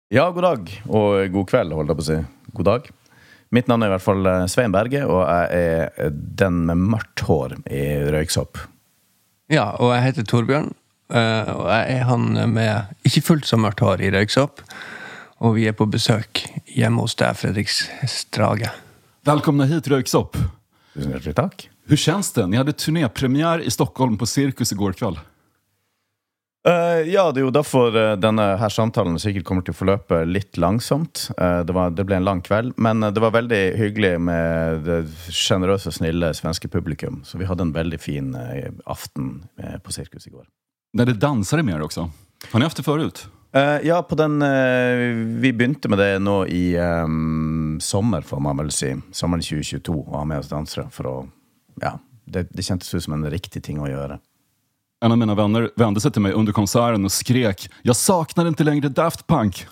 Ja, god dag og god kveld, holdt jeg på å si. God dag. Mitt navn er i hvert fall Svein Berge, og jeg er den med mørkt hår i Røyksopp. Ja, og jeg heter Torbjørn, og jeg er han med ikke fullt så mørkt hår i Røyksopp, og vi er på besøk hjemme hos deg, Fredrik Strage. Välkomna hit, Röyksopp. Tusen hjertelig takk. Hur känns det? Ni hade turnépremiär i Stockholm på Cirkus igår kväll. Ja, det er jo derfor denne her samtalen sikkert kommer til å forløpe litt langsomt. Det ble en lang kveld, men det var veldig hyggelig med det generøse og snille svenske publikum. Så vi hadde en veldig fin aften på Cirkus igår. När det dansade med er också. Har ni haft det förut? Ja, på den vi begynte med det nå i sommer, får man vel si. Sommeren 2022, og ha med oss dansere for å, ja, det kjentes ut som en riktig ting å gjøre. En av mina vänner vände sig till mig under konserten och skrek: "Jag saknar inte längre Daft Punk."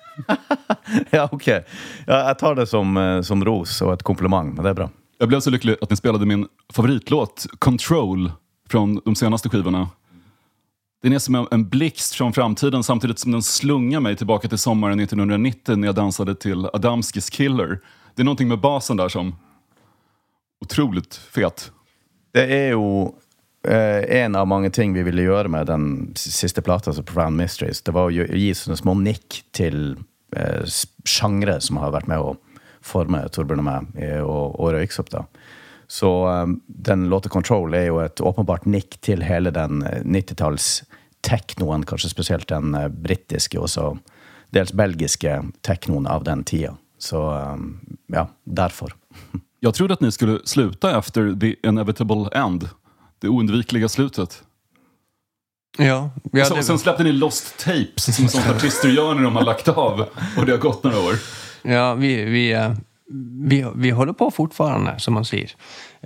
Ja, okej. Ja, jag tar det som ros och ett komplimang, men det är bra. Jag blev så lycklig att ni spelade min favoritlåt Control från de senaste skivorna. Den är som en blixt från framtiden samtidigt som den slungar mig tillbaka till sommaren 1990 när jag dansade till Adamskis Killer. Det är någonting med basen där som otroligt fet. Det är ju en av mange ting vi ville gjøre med den siste plata, altså Profound Mysteries. Det var å gi sånne små nikk til sjangre som har vært med å forme Torbjørn og meg og Røyksopp da. Så den låta Control er jo et åpenbart nikk til hele den 90-talls teknoen, kanskje spesielt den brittiske og så dels belgiske teknoen av den tida. Så ja, derfor. Jag trodde att ni skulle sluta efter The Inevitable End. Det oundvikliga slutet. Ja. Så, sen släppte ni Lost Tapes som sånt artister gör när de har lagt av. Och det har gått några år. Ja, vi håller på fortfarande, som man sier.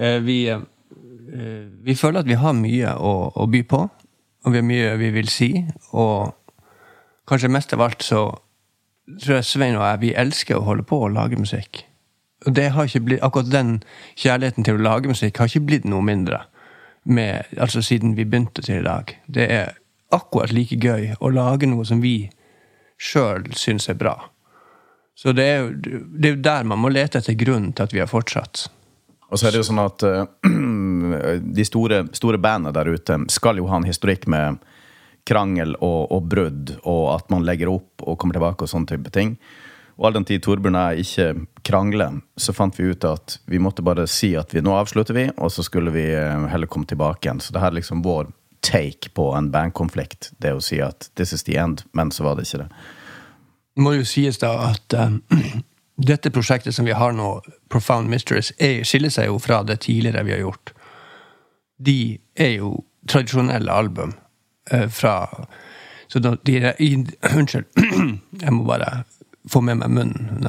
Vi føler at vi har mye å by på, og vi har mye vi vil si, og kanskje mest av alt så tror jeg Svein og jeg, vi elsker å holde på å lage musikk. Og det har ikke blitt, akkurat den kjærligheten til å lage musikk har ikke blitt noe mindre. Altså siden vi begynte til i dag. Det er akkurat like gøy å lage noe som vi selv synes er bra. Så det er jo der man må lete etter grunnen til at vi har fortsatt. Og så er det jo sånn at de store bandene der ute skal jo ha en historikk med krangel og brudd, og at man legger opp og kommer tilbake og sånne type ting. Og all den tid Torbjørn og jeg ikke krangler, så fant vi ut at vi måtte bare si at nå avslutter vi, og så skulle vi heller komme tilbake igjen. Så det her er liksom vår take på en bandkonflikt, det å si at this is the end, men så var det ikke det. Det må jo sies da at dette prosjektet som vi har nå, Profound Mysteries, skiller seg jo fra det tidligere vi har gjort. De er jo tradisjonelle album fra... Så unnskyld, jeg må bare... få med meg munnen.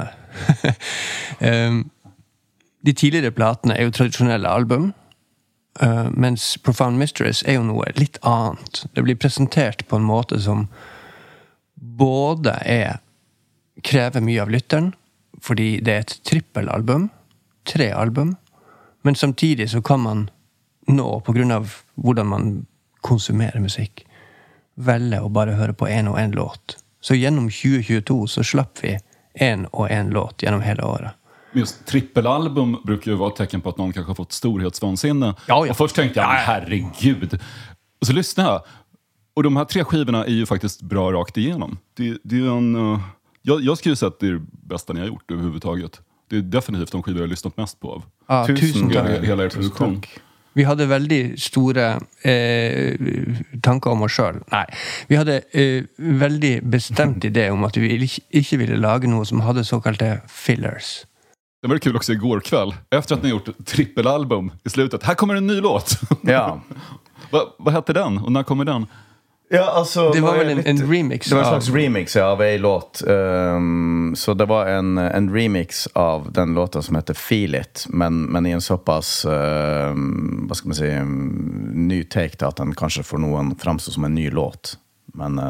De tidligere platene er jo tradisjonelle album, mens Profound Mysteries er jo noe litt annet. Det blir presentert på en måte som både krever mye av lytteren, fordi det er et trippelalbum, 3 album, men samtidig så kan man nå, på grunn av hvordan man konsumerer musikk, velge å bare høre på en og en låt. Så gjennom 2022 så slapp vi en og en låt gjennom hele året. Just trippelalbum brukar ju vara ett tecken på att någon kanske har fått storhetsvansinne. Ja. Och först tänkte jag, herregud. Och så lyssnade jag. Och de här 3 skivorna är ju faktiskt bra rakt igenom. Det är en... Jag skulle säga att det är det bästa ni har gjort överhuvudtaget. Det är definitivt de skivor jag har lyssnat mest på av. Ja, tusen takk. Hela er produktion. Vi hadde veldig store tanker om oss selv. Nei, vi hadde veldig bestemt idé om at vi ikke ville lage noe som hadde såkalte fillers. Det var kul också igår kväll. Efter att ni gjort ett trippelalbum i slutet. Här kommer en ny låt. Ja. Vad hette den? Och när kommer den? Ja, altså... Det var vel en remix. Det var en slags remix av en låt. Så det var en remix av den låten som heter Feel It, men i en såpass, hva skal man si, ny take til at den kanskje for noen fremstår som en ny låt. Men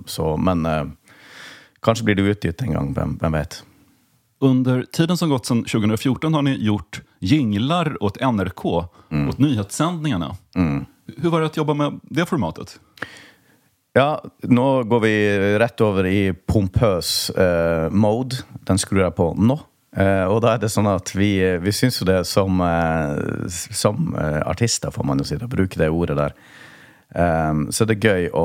kanskje blir det utgitt en gang, hvem vet? Under tiden som gått sedan 2014 har ni gjort jinglar åt NRK, åt nyhetssändningarna. Hur var det att jobba med det formatet? Ja, nå går vi rett over i pompøs mode. Den skrur jeg på nå. Og da det sånn at vi synes jo det som artister, får man jo si, å bruke det ordet der. Så det gøy å...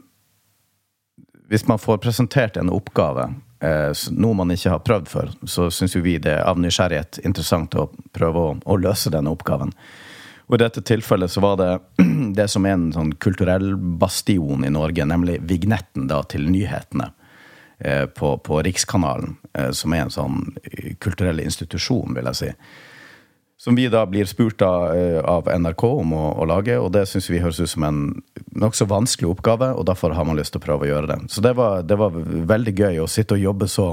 Hvis man får presentert en oppgave, noe man ikke har prøvd før, så synes jo vi det av nysgjerrighet interessant å prøve å løse denne oppgaven. Og i dette tilfellet så var det som en sånn kulturell bastion i Norge, nemlig vignetten da til nyhetene på Rikskanalen, som en sånn kulturell institusjon, vil jeg si. Som vi da blir spurt av NRK om å lage, og det synes vi høres ut som en nok så vanskelig oppgave, og derfor har man lyst til å prøve å gjøre det. Så det var veldig gøy å sitte og jobbe så...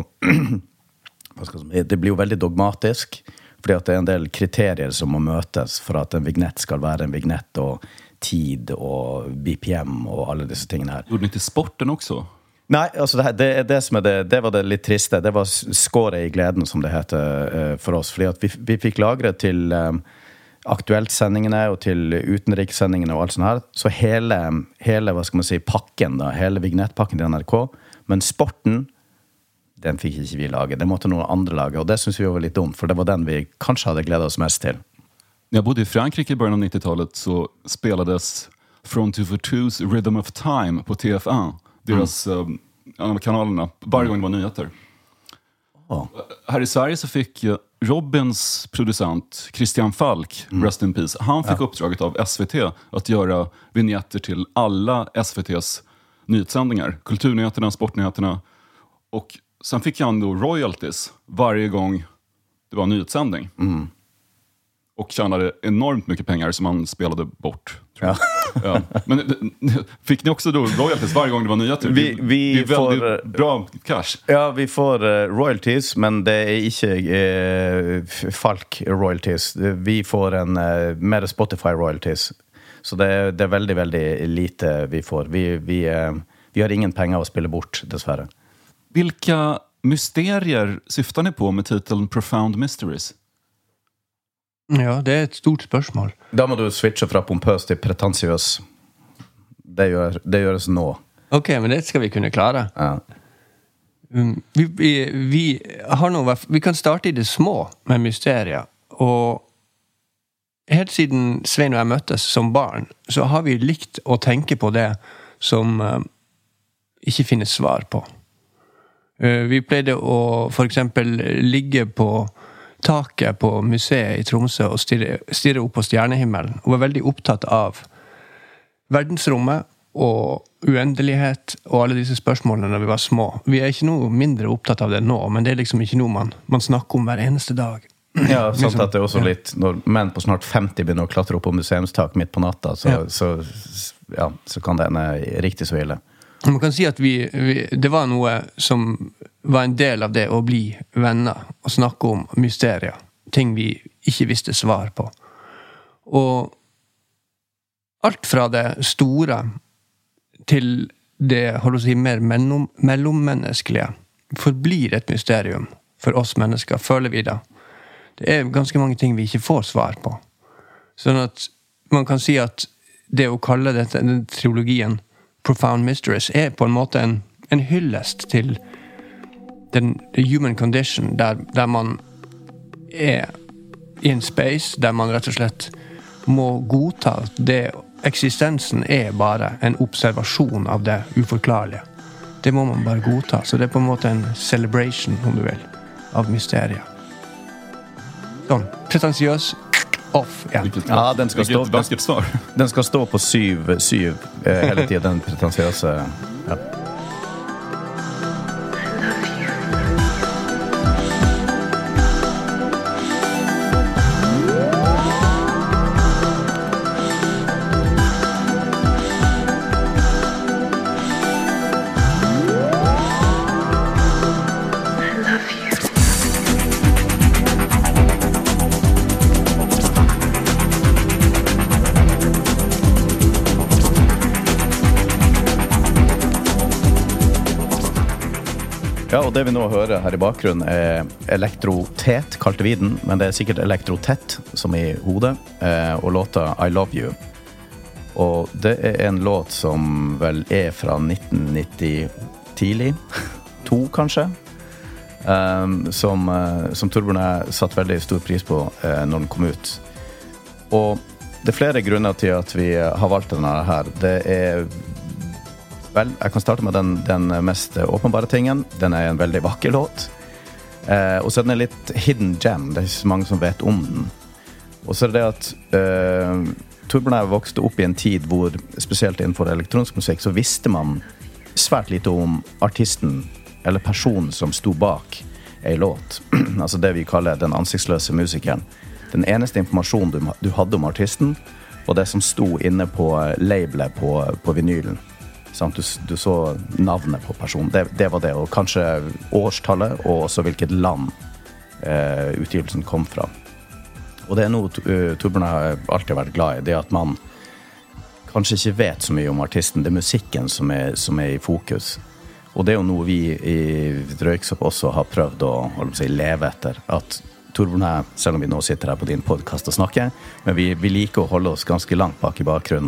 Det blir jo veldig dogmatisk, fordi at det en del kriterier som må møtes for at en vignett skal være en vignett, og tid og BPM og alle disse tingene her. Gjorde ni til sporten også? Nei, altså det som det var det litt triste. Det var skåret i gleden, som det heter for oss. Fordi at vi fikk lagre til aktuelt-sendingene og til utenrikssendingene og alt sånt her. Så hele, hva skal man si, pakken da, hele vignettpakken til NRK, men sporten, den fikk ikke vi lage. Det måtte noen andre lage, og det synes vi var litt dumt, for det var den vi kanskje hadde gledet oss mest til. När jag bodde i Frankrike i början av 90-talet så spelades From 242's Rhythm of Time på TF1. Deras en av kanalerna, varje gång det var nyheter. Här i Sverige så fick Robins producent Christian Falk, rest in peace, han fick uppdraget av SVT att göra vignetter till alla SVTs nyhetssändningar. Kulturnyheterna, sportnyheterna. Och sen fick han då royalties varje gång det var en nyhetssändning. Och tjänade enormt mycket pengar som han spelade bort. Ja. Men fick ni också då royalties varje gång det var nyheter? Vi det är får väldigt bra cash. Ja, vi får royalties, men det är inte Falk royalties. Vi får en mer Spotify royalties. Så det är väldigt, väldigt lite vi får. Vi har ingen pengar att spela bort, dessvärre. Vilka mysterier syftar ni på med titeln Profound Mysteries? Ja, det ett stort spørsmål. Da må du switche fra pompøs til pretensiøs. Det gjøres nå. Ok, men det skal vi kunne klare. Ja. Vi kan starte i det små med mysterier. Og helt siden Svein og jeg møttes som barn, så har vi likt å tenke på det som ikke finnes svar på. Vi pleide å for eksempel ligge på taket på museet i Tromsø og stirre opp på stjernehimmelen, og var veldig opptatt av verdensrommet og uendelighet og alle disse spørsmålene når vi var små. Vi er ikke noe mindre opptatt av det nå, men det er liksom ikke noe man snakker om hver eneste dag. Ja, sant at det er også litt, når menn på snart 50 begynner å klatre opp på museumstak midt på natta, så kan det ene riktig så ille. Man kan si at det var noe som var en del av det å bli venner og snakke om mysterier, ting vi ikke visste svar på. Og alt fra det store til det, holdt å si, mer mellommenneskelige forblir et mysterium for oss mennesker, føler vi da. Det er ganske mange ting vi ikke får svar på. Sånn at man kan si at det å kalle dette, den trilogien Profound Mysteries, er på en måte en hyllest til the human condition, der man er i en space, der man rett og slett må godta det. Eksistensen er bare en observasjon av det uforklarlige. Det må man bare godta, så det er på en måte en celebration, om du vil, av mysteriet. Sånn, pretensiøs, off, ja. Ja, den skal stå på 7 hele tiden, den pretensiøse, ja. Ja, og det vi nå hører her i bakgrunnen er elektrotet, kalte vi den, men det er sikkert elektrotett som i hodet, og låta I Love You. Og det en låt som vel fra 1990 tidlig, 2 kanskje, som Torbjørn og jeg satt veldig stor pris på når den kom ut. Og det flere grunner til at vi har valgt denne her. Det vel, jeg kan starte med den mest åpenbare tingen. Den en veldig vakker låt. Og så den litt hidden gem. Det ikke så mange som vet om den. Og så det at Torbjørn og jeg vokste opp i en tid hvor, spesielt innenfor elektronisk musikk, så visste man svært lite om artisten eller personen som stod bak en låt. Altså det vi kaller den ansiktsløse musikeren. Den eneste informasjonen du hadde om artisten, og det som stod inne på labelet på vinylen. Sant? Du så navnet på personen. Det var det, og kanskje årstallet, og også hvilket land utgivelsen kom fra. Og det noe Torbjørn har alltid vært glad i, det at man kanskje ikke vet så mye om artisten. Det musikken som i fokus. Og det jo noe vi i Røyksopp også har prøvd å leve etter. At Torbjørn her, selv om vi nå sitter her på din podcast og snakker, men vi liker å holde oss ganske langt bak i bakgrunnen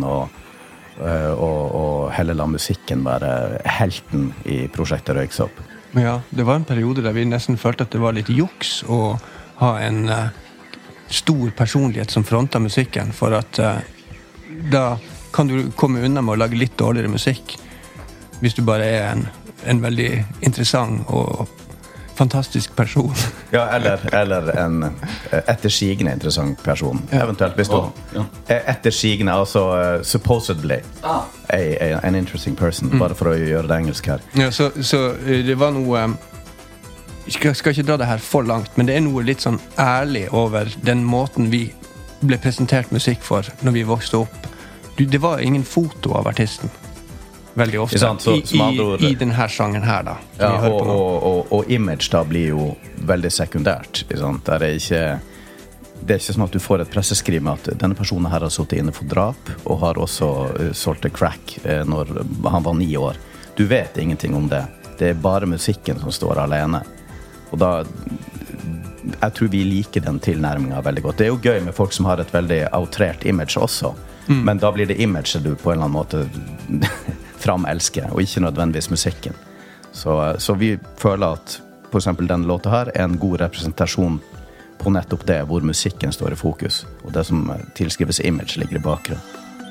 og heller la musikken være helten i prosjektet Røyksopp. Ja, det var en periode der vi nesten følte at det var litt juks å ha en stor personlighet som fronter musikken, for at da kan du komme unna med å lage litt dårligere musikk hvis du bare en veldig interessant og fantastisk person. Ja, eller en ettersigende interessant person. Ja. Eventuelt hvis du ettersigende, altså supposedly en interesting person, bare for å gjøre det engelsk her. Ja, så det var noe jeg skal ikke dra det her for langt, men det noe litt sånn ærlig over den måten vi ble presentert musikk for når vi vokste opp. Det var ingen foto av artisten. Veldig ofte i den her sangen her da. Ja, og image da blir jo veldig sekundært. Det ikke sånn at du får et presseskriv med at denne personen her har suttet inne for drap og har også solgt crack når han var 9 år. Du vet ingenting om det. Det bare musikken som står alene. Og da jeg tror vi liker den tilnærmingen veldig godt. Det jo gøy med folk som har et veldig outrert image også. Men da blir det imaget du på en eller annen måte framelsker, og ikke nødvendigvis musikken. Så vi føler at for eksempel den låta her en god representasjon på nettopp det, hvor musikken står i fokus, og det som tilskrives image ligger i bakgrunnen.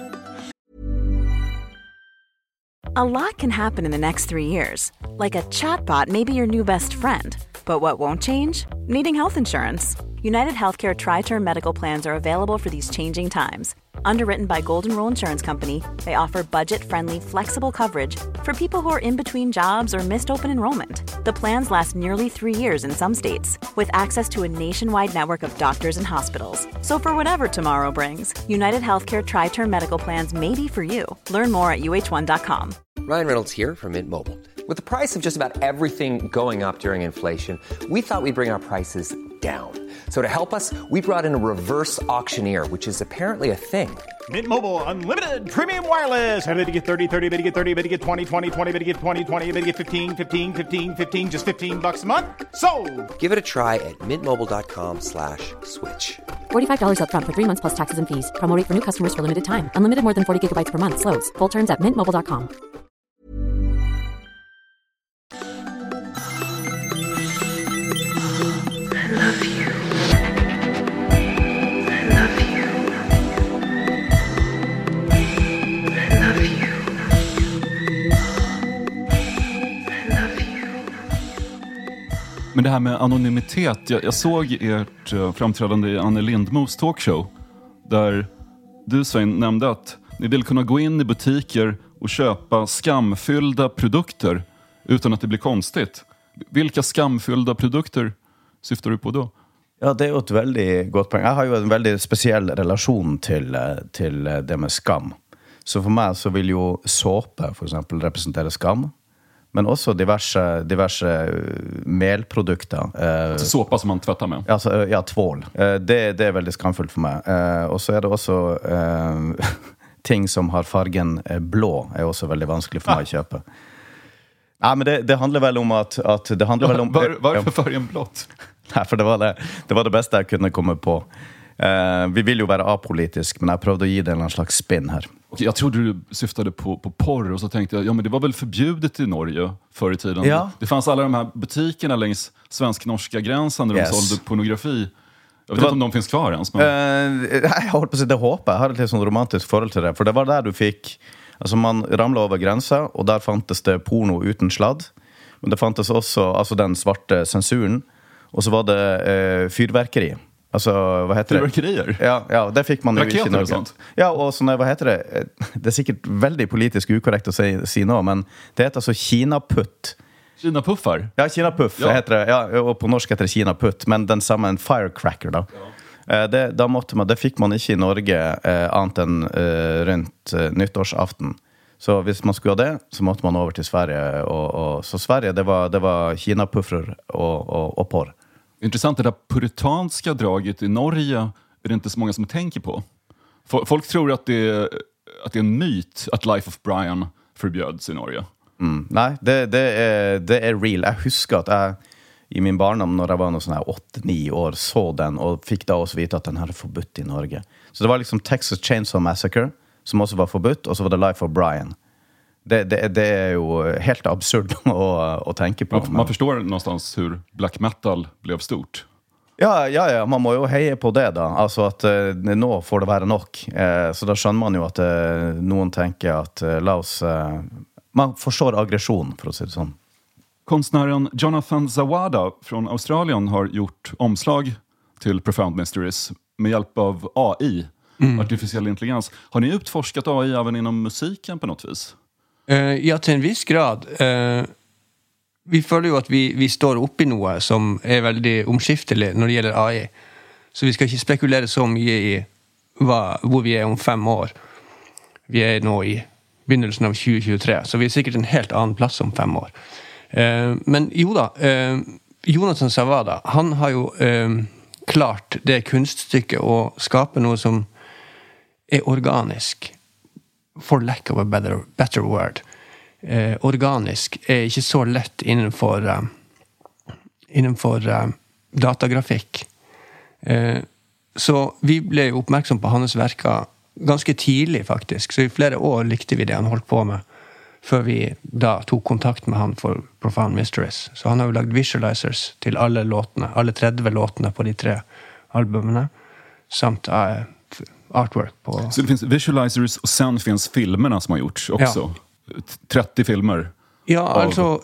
A lot can happen in the next 3 years. Like a chatbot may be your new best friend. But what won't change? Needing health insurance. United Healthcare Tri-Term Medical Plans are available for these changing times. Underwritten by Golden Rule Insurance Company, they offer budget-friendly, flexible coverage for people who are in between jobs or missed open enrollment. The plans last nearly 3 years in some states, with access to a nationwide network of doctors and hospitals. So for whatever tomorrow brings, United Healthcare Tri-Term Medical Plans may be for you. Learn more at uh1.com. Ryan Reynolds here from Mint Mobile. With the price of just about everything going up during inflation, we thought we'd bring our prices down. So to help us, we brought in a reverse auctioneer, which is apparently a thing. Mint Mobile Unlimited Premium Wireless. How to get 30, 30, how to get 30, how to get 20, 20, 20, how to get 20, 20, how to get 15, 15, 15, 15, just $15 a month? Sold! Give it a try at mintmobile.com/switch. $45 up front for 3 months plus taxes and fees. Promo rate for new customers for limited time. Unlimited more than 40 gigabytes per month. Slows full terms at mintmobile.com. Men det här med anonymitet, jag såg ert framträdande i Anne Lindmos talkshow där du, Svein, nämnde att ni vill kunna gå in i butiker och köpa skamfyllda produkter utan att det blir konstigt. Vilka skamfyllda produkter syftar du på då? Ja, det jo et veldig godt poeng. Jeg har jo en veldig spesiell relasjon til det med skam. Så for meg så vil jo såpe for eksempel representere skam, men også diverse melprodukter. Såpa som man tvättar med? Altså, ja, tvål. Det veldig skamfullt for meg. Og så det også ting som har fargen blå også veldig vanskelig for meg å kjøpe. Nei, men det handler vel om at det handler vel om... Varför färgen blått? Nei, for det var det beste jeg kunne komme på. Vi vill ju vara apolitisk, men jag prövade att ge det en slags spin här. Okej, jag trodde du syftade på porr och så tänkte jag, ja men det var väl förbjudet i Norge förr i tiden. Ja. Det fanns alla de här butikerna längs svensk-norska gränsen där de sålde pornografi. Jag vet inte om de finns kvar ens. Men... jag håller på att säga det hoppa. Jag hade ett sånt romantiskt forhold till det. För det var där du fick... Alltså man ramlade över gränsen och där fanns det porno utan sladd. Men det fanns också alltså den svarta censuren. Och så var det fyrverkeri. Alltså, vad heter det? Fyrverkerier? Ja, det fick man ju Raketer i Norge. Och sånt? Ja, och så vad heter det? Det är säkert väldigt politiskt ukorrekt att säga nå, men det heter alltså Kinaputt. Kinapuffar? Ja, Kinapuff heter det. Ja, och på norska heter det Kinaputt, men den samma en firecracker då. Ja. Det fick man inte i Norge annat än runt nyttårsaften. Så hvis man skulle ha det, så måtte man over til Sverige. Og så Sverige, det var Kinapuffrar och porr. Intressant, det där puritanska draget i Norge är det inte så många som tänker på. Folk tror att det är en myt att Life of Brian förbjöds i Norge. Nej, det är real. Jag husker att jag i min barndom, när jag var sån här 8-9 år, så den och fick då också veta att den här är förbudt i Norge. Så det var liksom Texas Chainsaw Massacre som också var förbudt, och så var det Life of Brian. Det är ju helt absurd att tänka på. Man förstår någonstans hur black metal blev stort. Ja, man må ju heja på det då. Alltså att nå får det vara nog. Så då skönner man ju att någon tänker att man förstår aggression, för att säga det så. Konstnären Jonathan Zawada från Australien har gjort omslag till Profound Mysteries med hjälp av AI, artificiell intelligens. Har ni utforskat AI även inom musiken på något vis? Ja, till en viss grad. Vi føler jo at vi står oppe i noe som er veldig omskiftelig når det gjelder AI. Så vi skal ikke spekulere så mye i hvor vi er om 5 år. Vi er nå i begynnelsen av 2023, så vi er sikkert en helt annen plass om 5 år. Men jo da, Jonathan Zawada, han har jo klart det kunststykket å skape noe som er organisk. For lack of a better word. Organisk er ikke så lett innenfor datagrafikk. Så vi ble jo oppmerksom på hans verker ganske tidlig faktisk, så i flere år likte vi det han holdt på med, før vi da tok kontakt med han for Profound Mysteries. Så han har jo lagd visualizers til alle låtene, alle 30 låtene på de 3 albumene, samt artwork på... Så det finns visualizers och sen finns filmerna som har gjorts också? Ja. 30 filmer? Ja, alltså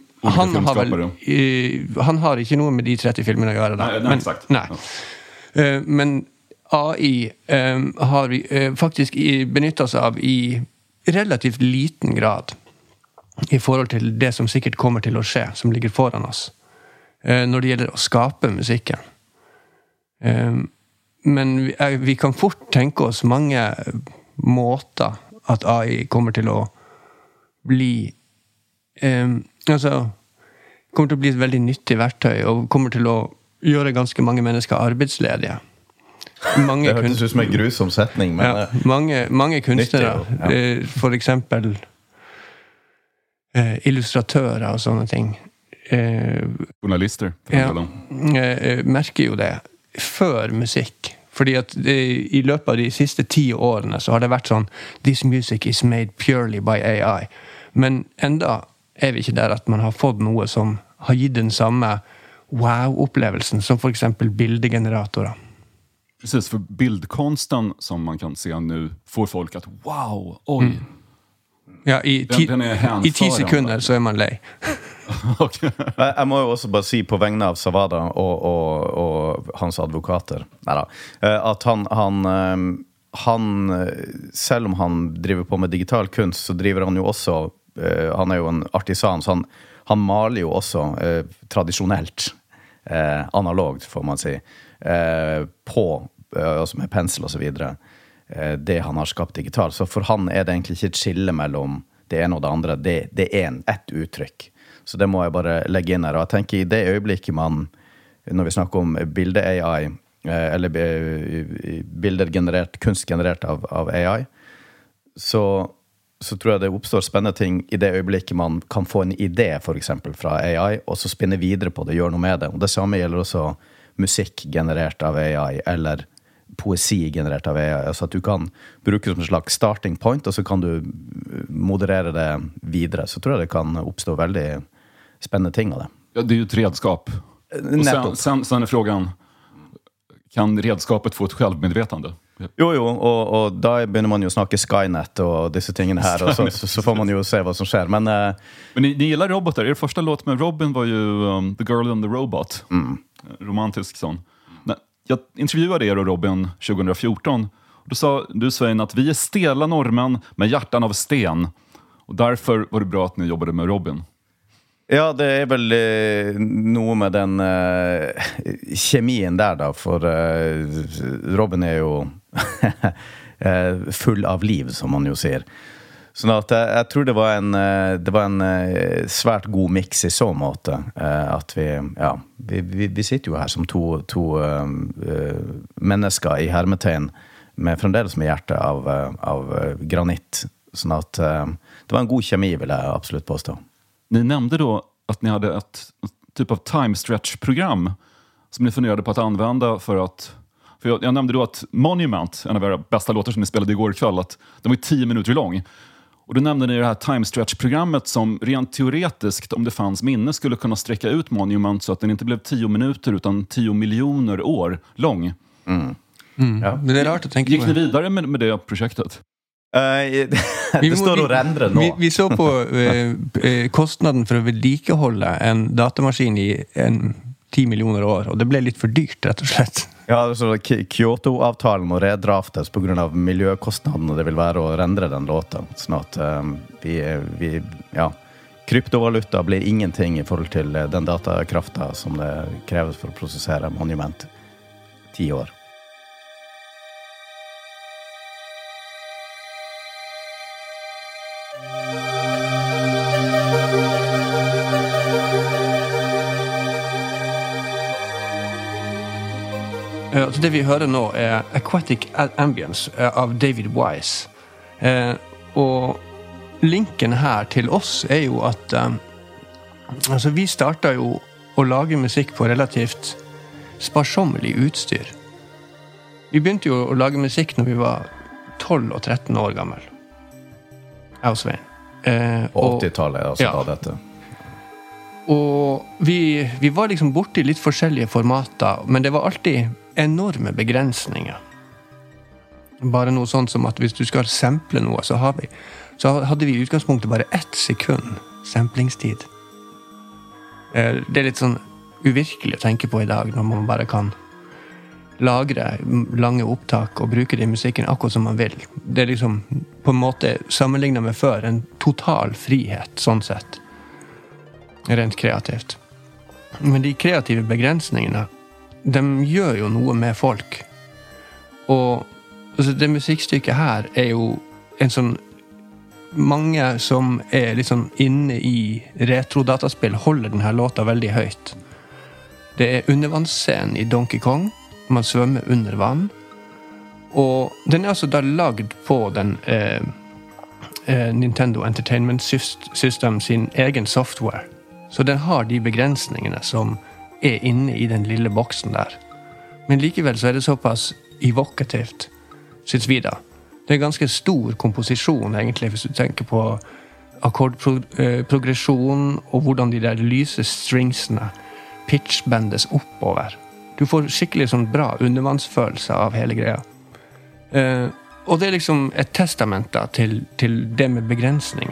han har inte något med de 30 filmerna att göra där. Nej, exakt. Nej. Ja. Men AI har vi faktiskt benyttat oss av i relativt liten grad i forhold till det som säkert kommer till att ske, som ligger foran oss. När det gäller att skapa musiken. Men vi kan fort tänka oss många måter att AI kommer till att bli kommer till att bli ett väldigt nyttigt verktyg och kommer till att göra ganska många människor arbetslediga. Det hördes ut som en grusom sättning, men ja, många konstnärer, för exempel illustratörer och sådana ting. Journalister märker ju det för musik. Fordi at i løpet av de siste 10 årene så har det vært sånn this music is made purely by AI. Men enda er vi ikke der at man har fått noe som har gitt den samme wow-upplevelsen som for eksempel bildegeneratorer. Precis, för bildkonsten som man kan se nu får folk att wow, oj. Ja, i 10 sekunder så är man lei. Okay. Jag må ju också bara si på vägna av Zawada och hans advokater att han selv om han driver på med digital kunst, så driver han ju också han är ju en artisan, så han maler ju också traditionellt analogt får man säga på alltså med pensel och så vidare det han har skapat digitalt. Så för han är det egentligen inte ett skille mellan det ena och det andra, det är ett uttryck. Så det må jag bara lägga in här. Och jag tänker i det ögonblicket man, när vi snackar om bilder-AI, eller bilder kunstgenererat av AI, så tror jag det uppstår spännande ting i det ögonblicket man kan få en idé, för exempel, från AI, och så spinner vidare på det, gör något med det. Och det samma gäller också musik genererat av AI, eller poesi generert av AI, altså at du kan bruke det som en slags starting point, og så kan du moderere det videre. Så tror jeg det kan uppstå väldigt spännande ting av det. Ja, det är ju ett redskap. Och sen är frågan, kan redskapet få ett självmedvetande? Jo, og da begynner man jo å snakke Skynet og disse tingene her, og så får man jo se hva som skjer. Men ni gillar robotar. Er första låt med Robin var ju The Girl and the Robot. Romantisk sån. Jag intervjuade er och Robin 2014. Då sa du, Svein, att vi är stela norrmän med hjärtan av sten. Och därför var det bra att ni jobbade med Robin. Ja, det er vel noe med den kjemien der da, for Robin er jo full av liv, som man jo sier. Sånn at jeg tror det var en svært god mix i så måte, at vi sitter jo her som to mennesker i hermetegn, med fremdeles med hjerte av granitt. Sånn at det var en god kjemi, vil jeg absolutt påstå. Ni nämnde då att ni hade ett typ av time stretch-program som ni funderade på att använda för jag nämnde då att Monument, en av era bästa låtar som ni spelade igår kväll, att den var 10 minuter lång. Och då nämnde ni det här time stretch-programmet som rent teoretiskt, om det fanns minne, skulle kunna sträcka ut Monument så att den inte blev 10 minuter utan 10 miljoner år lång. Ja, men det är rart att tänka på. Gick ni vidare med det projektet? Det står och render nå. Vi så på kostnaden för att vedlikeholde en datamaskin i 10 miljoner år, och det blev lite för dyrt, rett og slett. Ja, så Kyoto-avtalen må redraftes på grund av miljøkostnaden, og det vil være å rendre den låten. Sånn at kryptovaluta blir ingenting i forhold til den datakraften som det kreves for å prosessere Monument 10 år. Så det vi hører nå er Aquatic Ambience av David Wise. Og linken her til oss er jo at altså vi startet jo å lage musikk på relativt sparsommelig utstyr. Vi begynte jo å lage musikk når vi var 12 og 13 år gammel. Jeg og Svein. På 80-tallet, altså ja. Da dette. Og vi var liksom borte i litt forskjellige formater, men det var alltid enorme begrensninger. Bare noe sånt som at hvis du skal sample noe, så hadde vi i utgangspunktet bare 1 sekund samplingstid. Det er litt sånn uvirkelig å tenke på i dag, når man bare kan lagre lange opptak og bruke det i musikken akkurat som man vil. Det er liksom på en måte sammenlignet med før en total frihet, sånn sett. Rent kreativt. Men de kreative begrensningene, de gjør jo noe med folk. Og altså, det musikkstykket her er jo en sånn mange som er litt sånn inne i retro-dataspill holder denne låta veldig høyt. Det er undervannsscenen i Donkey Kong. Man svømmer under vann. Og den er altså da lagd på den Nintendo Entertainment System sin egen software. Så den har de begrensningene som er inne i den lille boksen der. Men likevel så er det såpass evokativt, synes vi da. Det er ganske stor komposisjon egentlig, hvis du tenker på akkordprogresjon og hvordan de der lyse stringsene pitchbendes oppover. Du får skikkelig sånn bra undervannsfølelse av hele greia. Og det er liksom et testament da, til det med begrensninger.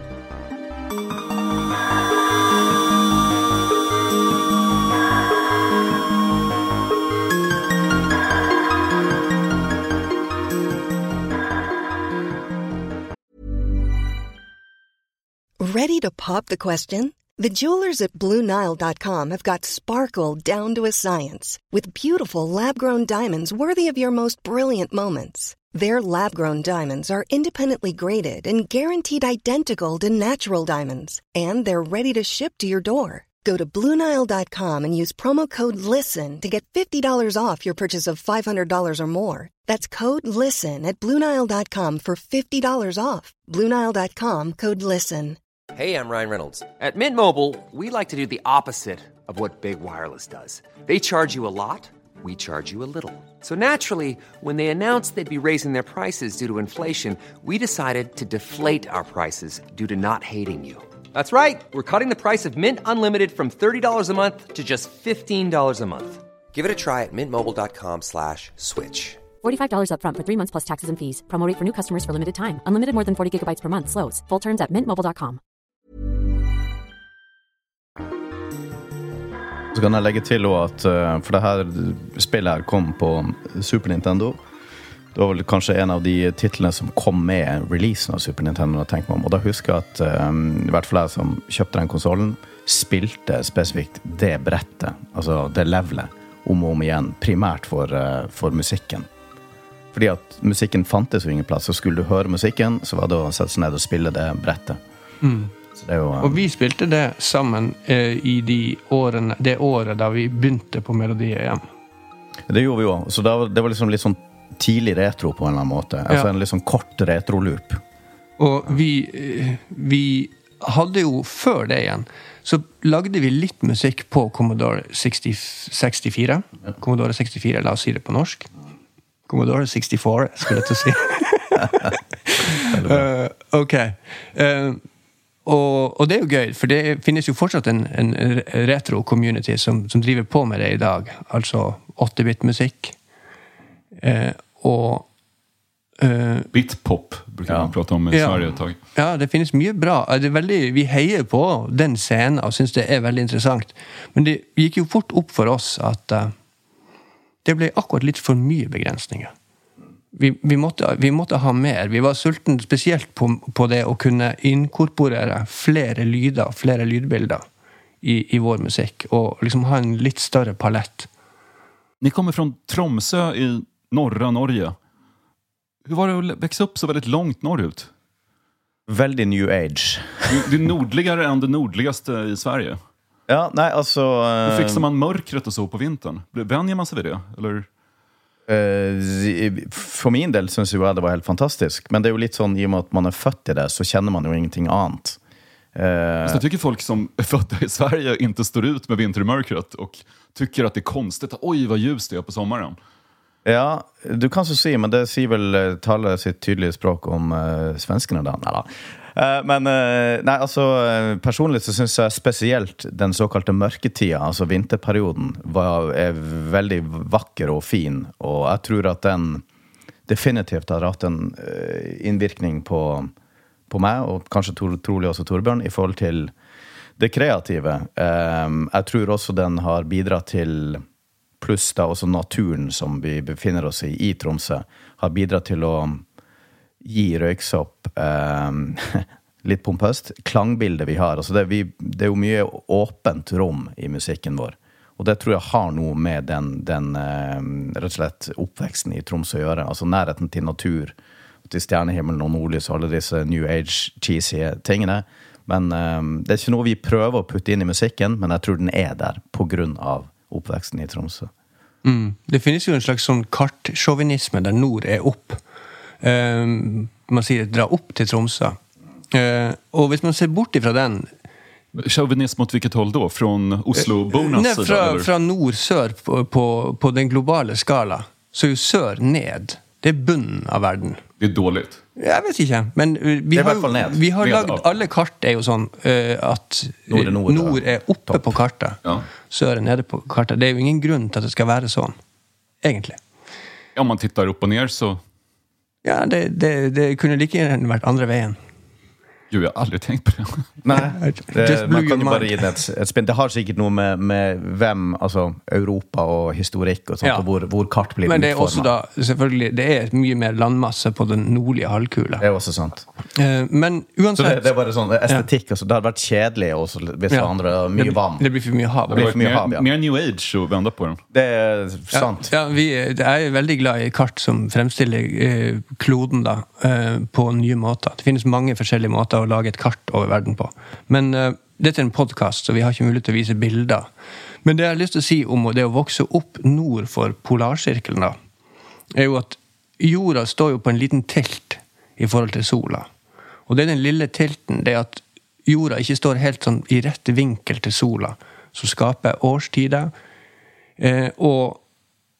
Ready to pop the question? The jewelers at BlueNile.com have got sparkle down to a science with beautiful lab-grown diamonds worthy of your most brilliant moments. Their lab-grown diamonds are independently graded and guaranteed identical to natural diamonds, and they're ready to ship to your door. Go to BlueNile.com and use promo code LISTEN to get $50 off your purchase of $500 or more. That's code LISTEN at BlueNile.com for $50 off. BlueNile.com, code LISTEN. Hey, I'm Ryan Reynolds. At Mint Mobile, we like to do the opposite of what Big Wireless does. They charge you a lot. we charge you a little. So naturally, when they announced they'd be raising their prices due to inflation, we decided to deflate our prices due to not hating you. That's right. We're cutting the price of Mint Unlimited from $30 a month to just $15 a month. Give it a try at mintmobile.com/switch. $45 up front for 3 months plus taxes and fees. Promo rate for new customers for limited time. Unlimited more than 40 gigabytes per month. Slows full terms at mintmobile.com. Så kan jeg legge til også at for det her spillet her kom på Super Nintendo. Det var vel kanskje en av de titlene som kom med releasen av Super Nintendo, tenker man. Og da husker jeg at i hvert fall jeg som kjøpte den konsolen spilte spesifikt det brettet, altså det levelet, om og om igjen, primært for musikken. Fordi at musikken fantes jo ingen plass, så skulle du høre musikken, så var det å sette seg ned og spille det brettet. Så det er jo, og vi spilte det sammen i det året da vi begynte på melodiet igjen. Det gjorde vi jo, så det var liksom litt sånn tidlig retro på en eller annen måte. Altså en litt sånn kort retro-loop. Og vi hadde jo før det igjen, så lagde vi litt musikk på Commodore 64. Commodore 64, la oss si det på norsk. Commodore 64, skulle jeg til å si. Ok. Og det er jo gøy, for det finnes jo fortsatt en retro-community som driver på med det i dag. Altså 8-bit-musikk. Og Bitpop brukar man prata om i Sverige ett tag. Ja, det finnes mye bra. Vi heier på den scenen og synes det er veldig interessant. Men det gikk jo fort opp for oss at det ble akkurat litt for mye begrensninger. Vi måtte ha mer. Vi var sulten spesielt på det å kunne inkorporere flere lyder, flere lydbilder i vår musikk, og liksom ha en litt større palett. Ni kommer från Tromsø i norra Norge. Hur var det att växa upp så väldigt långt norrut? Väldigt new age. Det är nordligare än det nordligaste i Sverige. Ja, nej, alltså... Hur fixar man mörkret och så på vintern? Vänjer man sig vid det? Eller... For min del synes jeg det var helt fantastisk. Men det er jo litt sånn, i og med at man er født i det, så kjenner man jo ingenting annet. Så jag tycker folk som är födda i Sverige inte står ut med vintermörkret och tycker att det är konstigt. Oj, vad ljus det är på sommaren. Ja, du kan så si, men det sier vel taler sitt tydelige språk om svenskene da. Neida. Men nei, altså personlig så synes jeg spesielt den såkalte mørketida, altså vinterperioden, er veldig vakker og fin, og jeg tror at den definitivt har hatt en innvirkning på meg, og kanskje trolig også Torbjørn, i forhold til det kreative. Jeg tror også den har bidratt til, pluss da også naturen som vi befinner oss i Tromsø, har bidratt til å gi røyksopp litt pompøst klangbildet vi har. Altså det er jo mye åpent rom i musikken vår. Og det tror jeg har noe med den rett og slett oppveksten i Tromsø å gjøre. Altså nærheten til natur, til stjernehimmelen og nordlys og alle disse new age cheesy tingene. Men det er ikke noe vi prøver å putte inn i musikken, men jeg tror den er der på grunn av oppveksten i Tromsø. Det finnes jo en slags sånn kartsjovinisme der nord er opp. Man sier dra opp til Tromsø. Og hvis man ser bort ifra den... Chauvinism mot vilket håll då? Från Oslo-bornas sida? Fra nord-sør på den globale skala. Så er jo sør ned. Det er bunnen av verden. Det är dåligt. Jeg vet ikke, men vi har lagd, alle kart er jo sånn at nord er oppe på kartet, sør er nede på kartet. Det er jo ingen grunn til at det skal være sånn, egentlig. Om man tittar upp och ner så... Ja, det kunne like gjerne vært andre veien. Jo, jeg har aldri tenkt på det. Nei, man kan jo bare gi det et spinn. Det har sikkert noe med hvem, altså Europa og historikk og sånt, og hvor kart blir utformet. Men det er også da, selvfølgelig, det er mye mer landmasse på den nordlige halvkula. Det er også sant. Men uansett... Så det er bare sånn estetikk, altså, det hadde vært kjedelig også, hvis det andre mye vann. Det blir for mye hav. Det blir for mye hav, ja. Mer new age å vende på den. Det er sant. Ja, jeg er veldig glad i kart som fremstiller kloden da, på nye måter. Det finnes mange forskjellige måter å lage et kart over verden på. Men dette er en podcast, så vi har ikke mulighet til å vise bilder. Men det jeg har lyst til å si om det å vokse opp nord for polarsirkelen da, er jo at jorda står jo på en liten telt i forhold til sola. Og det er den lille telten, det er at jorda ikke står helt sånn i rett vinkel til sola, som skaper årstider. Og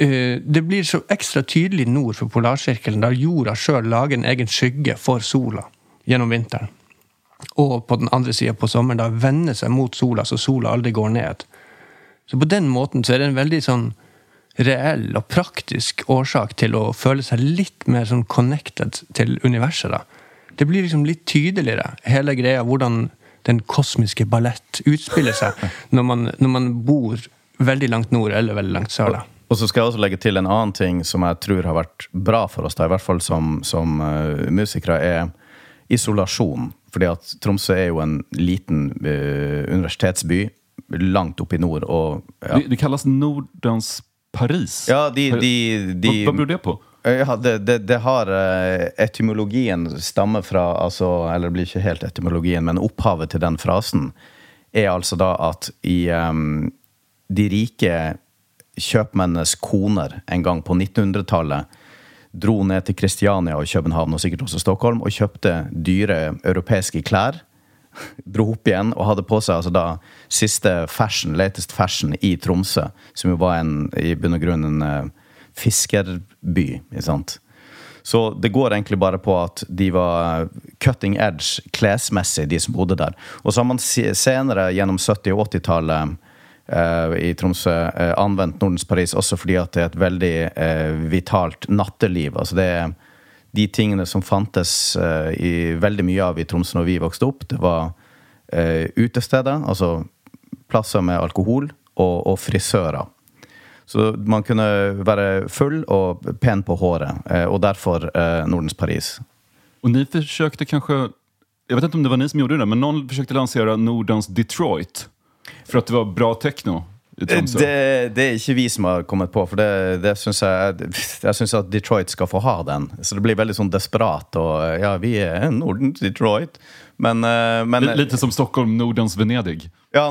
det blir så ekstra tydelig nord for polarsirkelen, der jorda selv lager en egen skygge for sola gjennom vinteren. Og på den andre siden på sommeren, da vender seg mot sola, så sola aldri går ned. Så på den måten så det en veldig sånn reell og praktisk årsak til å føle seg litt mer sånn connected til universet da. Det blir liksom litt tydeligere, hele greia, hvordan den kosmiske ballett utspiller seg når man bor veldig langt nord eller veldig langt sør da. Og så skal jeg også legge til en annen ting som jeg tror har vært bra for oss da, i hvert fall som musikere, er isolasjon. Fordi at Tromsø er jo en liten universitetsby langt opp i nord. Og, ja. Det kalles Nordens Paris. Ja, Hva beror det på? Ja, det har etymologien stammer fra, altså, eller det blir ikke helt etymologien, men opphavet til den frasen er altså da at i de rike kjøpmennenes koner en gang på 1900-tallet dro ned til Kristiania og København og sikkert også Stockholm og kjøpte dyre europeiske klær, dro opp igjen og hadde på seg altså da latest fashion i Tromsø, som jo var i bunn og grunn en fiskerby, ikke sant? Så det går egentlig bare på at de var cutting edge klesmessig, de som bodde der. Og så har man senere gjennom 70- og 80-tallet i Tromsø anvendt Nordens Paris også fordi at det er et veldig vitalt natteliv. Altså det er de tingene som fantes i veldig mye av i Tromsø når vi vokste opp. Det var utesteder, altså plasser med alkohol og frisører. Så man kunne være full og pen på håret, og derfor Nordens Paris. Och ni försökte kanske, jag vet inte om det var ni som gjorde det, men någon försökte lansera Nordens Detroit för att det var bra techno i Tromsø. Det er ikke vi som har kommet på, for det synes jeg synes at Detroit skal få ha den. Så det blir veldig sånn desperat, og ja, vi er Nordens Detroit. Men lite som Stockholm, Nordens Venedig. Ja,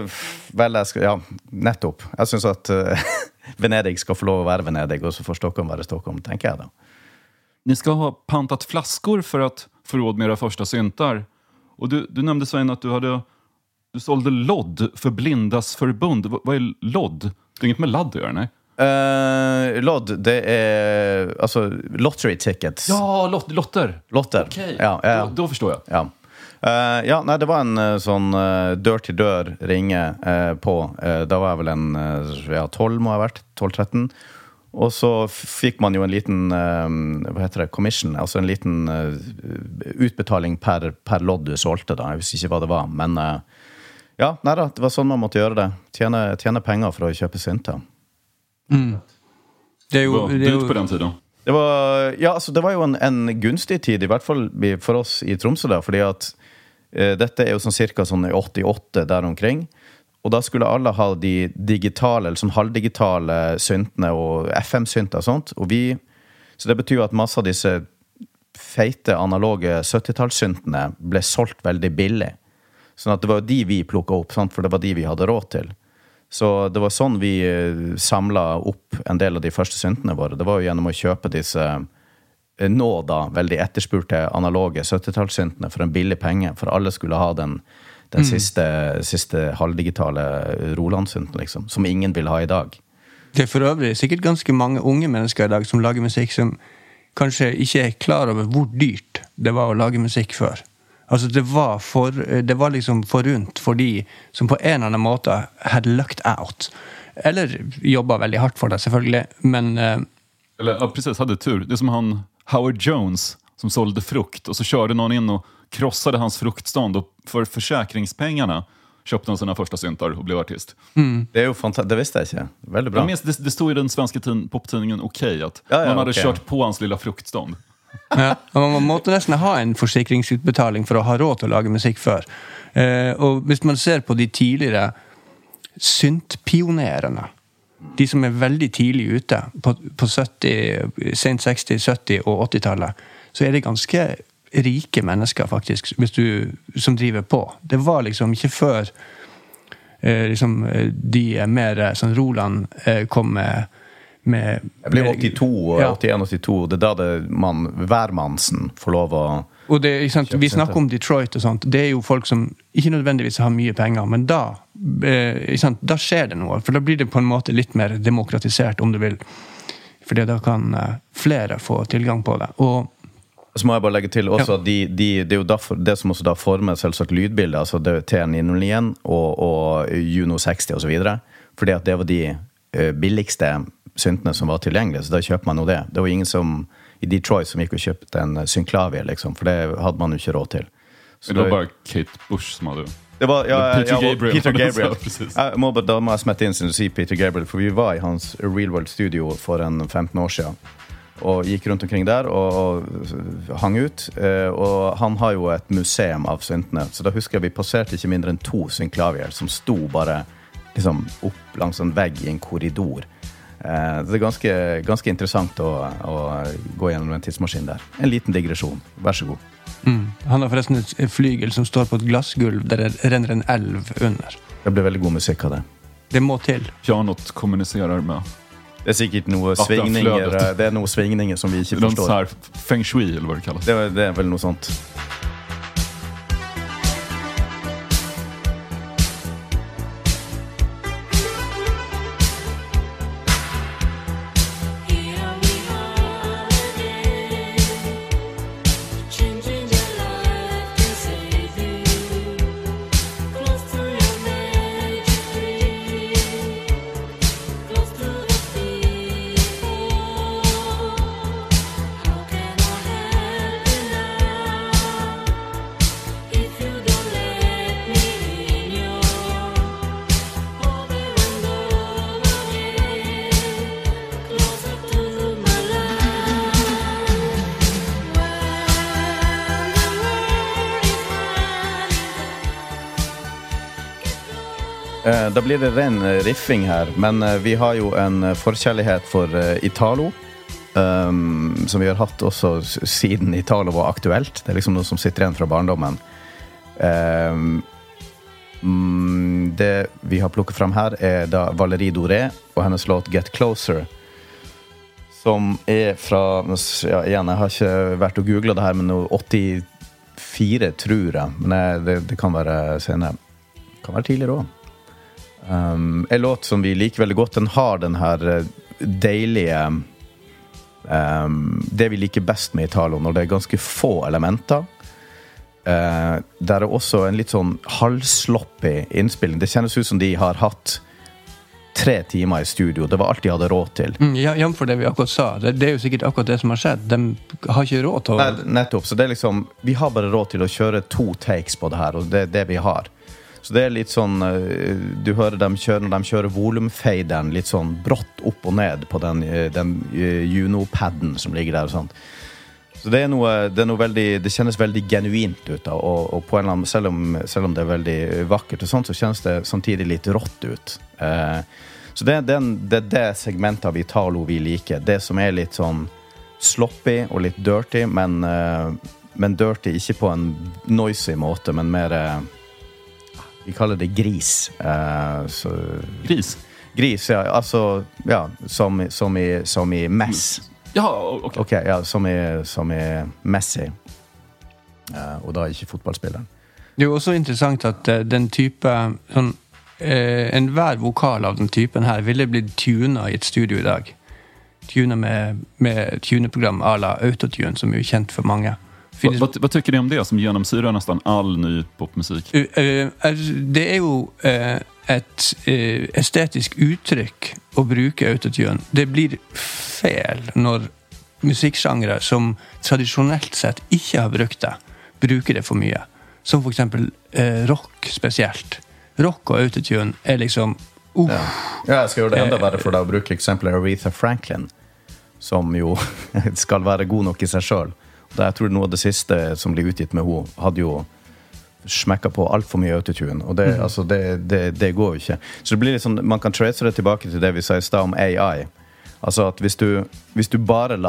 ja, nettopp. Jeg synes at Venedig skal få lov å være Venedig, og så får Stockholm være Stockholm, tenker jeg da. Ni ska ha pantat flaskor för att få råd med era första syntar. Och du nämnde Svein att du sålde lodd för Blindas förbund. Vad är lodd? Det är inget med ladd att göra, nej? Lodd, det är alltså lottery tickets. Ja, lotter. Okej, ja. Då förstår jag. Ja. Ja, nej, det var en sånn dør-til-dør ringe på. Da var jeg vel en 12 må jeg ha vært, 12-13. Og så fikk man jo en liten, hva heter det, commission, altså en liten utbetaling per lodd du solgte da. Jeg visste ikke hva det var, men ja, nei da, det var sånn man måtte gjøre det. Tjene penger for å kjøpe synter. Det er jo dyrt på den tiden. Det var jo en gunstig tid, i hvert fall for oss i Tromsø da, fordi at dette er jo sånn cirka sånn i 88 der omkring, og da skulle alle ha de digitale, eller sånn halvdigitale syntene og FM-synter og sånt, så det betyr jo at masse av disse feite, analoge 70-tallssyntene ble solgt veldig billig. Sånn at det var de vi plukket opp, sant? For det var de vi hadde råd til. Så det var sånn vi samlet opp en del av de første syntene våre. Det var jo gjennom å kjøpe disse nå da veldig etterspurte analoge 70-tallssyntene for en billig penge, for alle skulle ha den siste halvdigitale Roland-synten, liksom, som ingen vil ha i dag. Det er for øvrig sikkert ganske mange unge mennesker i dag som lager musikk som kanskje ikke er klar over hvor dyrt det var å lage musikk før. Altså det var liksom for rundt for de som på en eller annen måte had lucked out. Eller jobbet veldig hardt for det, selvfølgelig, men... Eller, ja, precis, hade tur. Det är som han Howard Jones som sålde frukt och så körde någon in och krossade hans fruktstånd och för försäkringspengarna köpte han sina första syntar och blev artist. Det är ju fantastiskt, det visste jag inte. Väldigt bra. Det stod i den svenska poptidningen Okej att man hade kört på hans lilla fruktstånd. Ja, man måtte nesten ha en forsikringsutbetaling for å ha råd til å lage musikk før. Og hvis man ser på de tidligere syntpionerene, de som er veldig tidlig ute på 70, sent 60, 70 og 80-tallet, så er det ganske rike mennesker faktisk, som driver på. Det var liksom ikke før liksom, de mer sånn Roland kom med jeg ble 82 og 81-82, det er da hvermannsen får lov å og det, vi snakker om Detroit og sånt, det er jo folk som ikke nødvendigvis har mye penger, men da ikke sant? Da skjer det noe, for da blir det på en måte litt mer demokratisert, om du vil. Fordi da kan flere få tilgang på det. Og så må jeg bare legge til også at det er jo derfor, det som også da former selvsagt lydbildet, altså det TN-901 og Juno 60 og så videre, fordi at det var de billigste syntene som var tilgjengelige, så da kjøper man jo det. Det var ingen som i Detroit som gikk og kjøpte en Synclavier, liksom, for det hadde man jo ikke råd til. Så det var bare Kate Bush som hadde det var, Peter Gabriel. Da må jeg smette inn siden du sier Peter Gabriel, for vi var i hans Real World Studio for 15 år siden. Og gikk rundt omkring der og hang ut, og han har jo et museum av syntene, så da husker jeg vi passerte ikke mindre enn 2 Synclavier som sto bare liksom opp langs en vegg i en korridor. Det er ganske interessant å gå gjennom en tidsmaskin der. En liten digresjon, vær så god. Han har forresten et flygel som står på et glassgulv der det renner en elv under. Det blir veldig god musikk av det. Det må til. Pianot kommuniserer med. Det er sikkert noe svingninger, det er noe svingninger som vi ikke forstår. Någon så här feng shui eller vad det kallas. Det är väl något sånt. Da blir det ren riffing her, men vi har jo en forkjærlighet for Italo, som vi har hatt også siden Italo var aktuelt. Det er liksom noe som sitter igjen fra barndommen. Det vi har plukket frem her er da Valérie Doré og hennes låt Get Closer, som er fra, igjen, jeg har ikke vært og googlet det her, men 84 tror jeg, men det kan være senere. Det kan være tidligere også. En låt som vi liker veldig godt, den har den her deilige det vi liker best med Italo, når det er ganske få elementer. Der er også en litt sånn halvsloppig innspilling. Det kjennes ut som de har hatt 3 timer i studio. Det var alt de hadde råd til. Ja, for det vi akkurat sa. Det er jo sikkert akkurat det som har skjedd. De har ikke råd til å... Nei, nettopp. Så det er liksom, vi har bare råd til å kjøre 2 takes på det her, og det er det vi har. Så det er litt sånn, du hører når de kjører volumfaderen litt sånn brått opp og ned på den Juno-padden som ligger der og sånt. Så det er noe veldig, det kjennes veldig genuint ut da, og på en eller annen, selv om det er veldig vakkert og sånt, så kjennes det samtidig litt rått ut. Så det er det segmentet av Italo vi liker, det som er litt sånn sloppy og litt dirty, men dirty ikke på en noisy måte, men mer... Vi kaller det gris. Gris? Gris, ja. Altså, ja, som i mess. Ja, ok. Ok, ja, som i Messi. Og da ikke fotballspilleren. Det er jo også interessant at den type, sånn, enhver vokal av den typen her ville blitt tunet i et studio i dag. Tunet med tuneprogram à la Autotune, som er jo kjent for mange. Vad tycker ni om det som genomsyrar nästan all ny popmusik? Det er jo et estetisk uttrykk å bruke autotune. Det blir fel når musikksjangre som tradisjonelt sett ikke har brukt det, bruker det for mye. Som for eksempel rock spesielt. Rock og autotune er liksom... Ja, jeg skal gjøre det enda verre for deg å bruke eksempler Aretha Franklin, som jo skal være god nok i seg selv. Jeg tror noe av det siste som ble utgitt med henne hadde jo smekket på alt for mye autotune, og det går jo ikke. Så det blir litt sånn, man kan trace det tilbake til det vi sa i sted om AI. Altså at hvis du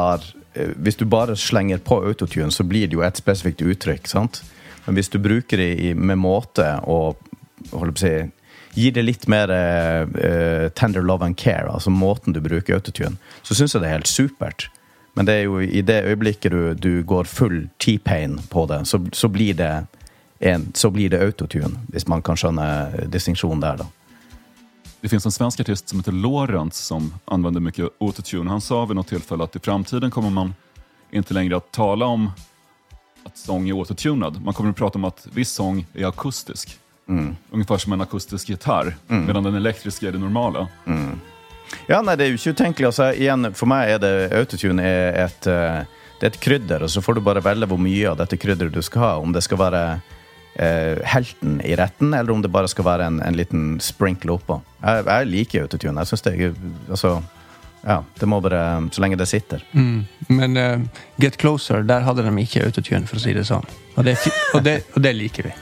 bare slenger på autotune, så blir det jo et spesifikt uttrykk, sant? Men hvis du bruker det med måte og holder på å si, gir det litt mer tender love and care, altså måten du bruker autotune, så synes jeg det er helt supert. Men det er jo i det øyeblikket du går full T-pain på det, så blir det så blir det autotune, hvis man kan skjønne distinksjonen der da. Det finns en svensk artist som heter Lorentz som använder mycket autotune. Han sa vid något tillfälle att i framtiden kommer man inte längre att tala om att sång är autotunad. Man kommer att prata om att viss sång är akustisk. Ungefär som en akustisk gitarr, medan den elektriska är det normala. Ja, nei, det er jo ikke utenkelig. Altså, igjen, for meg er det autotune det er et krydder, og så får du bare velge hvor mye av dette krydderet du skal ha. Om det skal være helten I retten, eller om det bare skal være en liten sprinkle oppå. Jeg liker autotune. Jeg synes det altså, ja, det må bare, så lenge det sitter. Men Get Closer, der hadde de ikke autotune, for å si det sånn. Og det liker vi.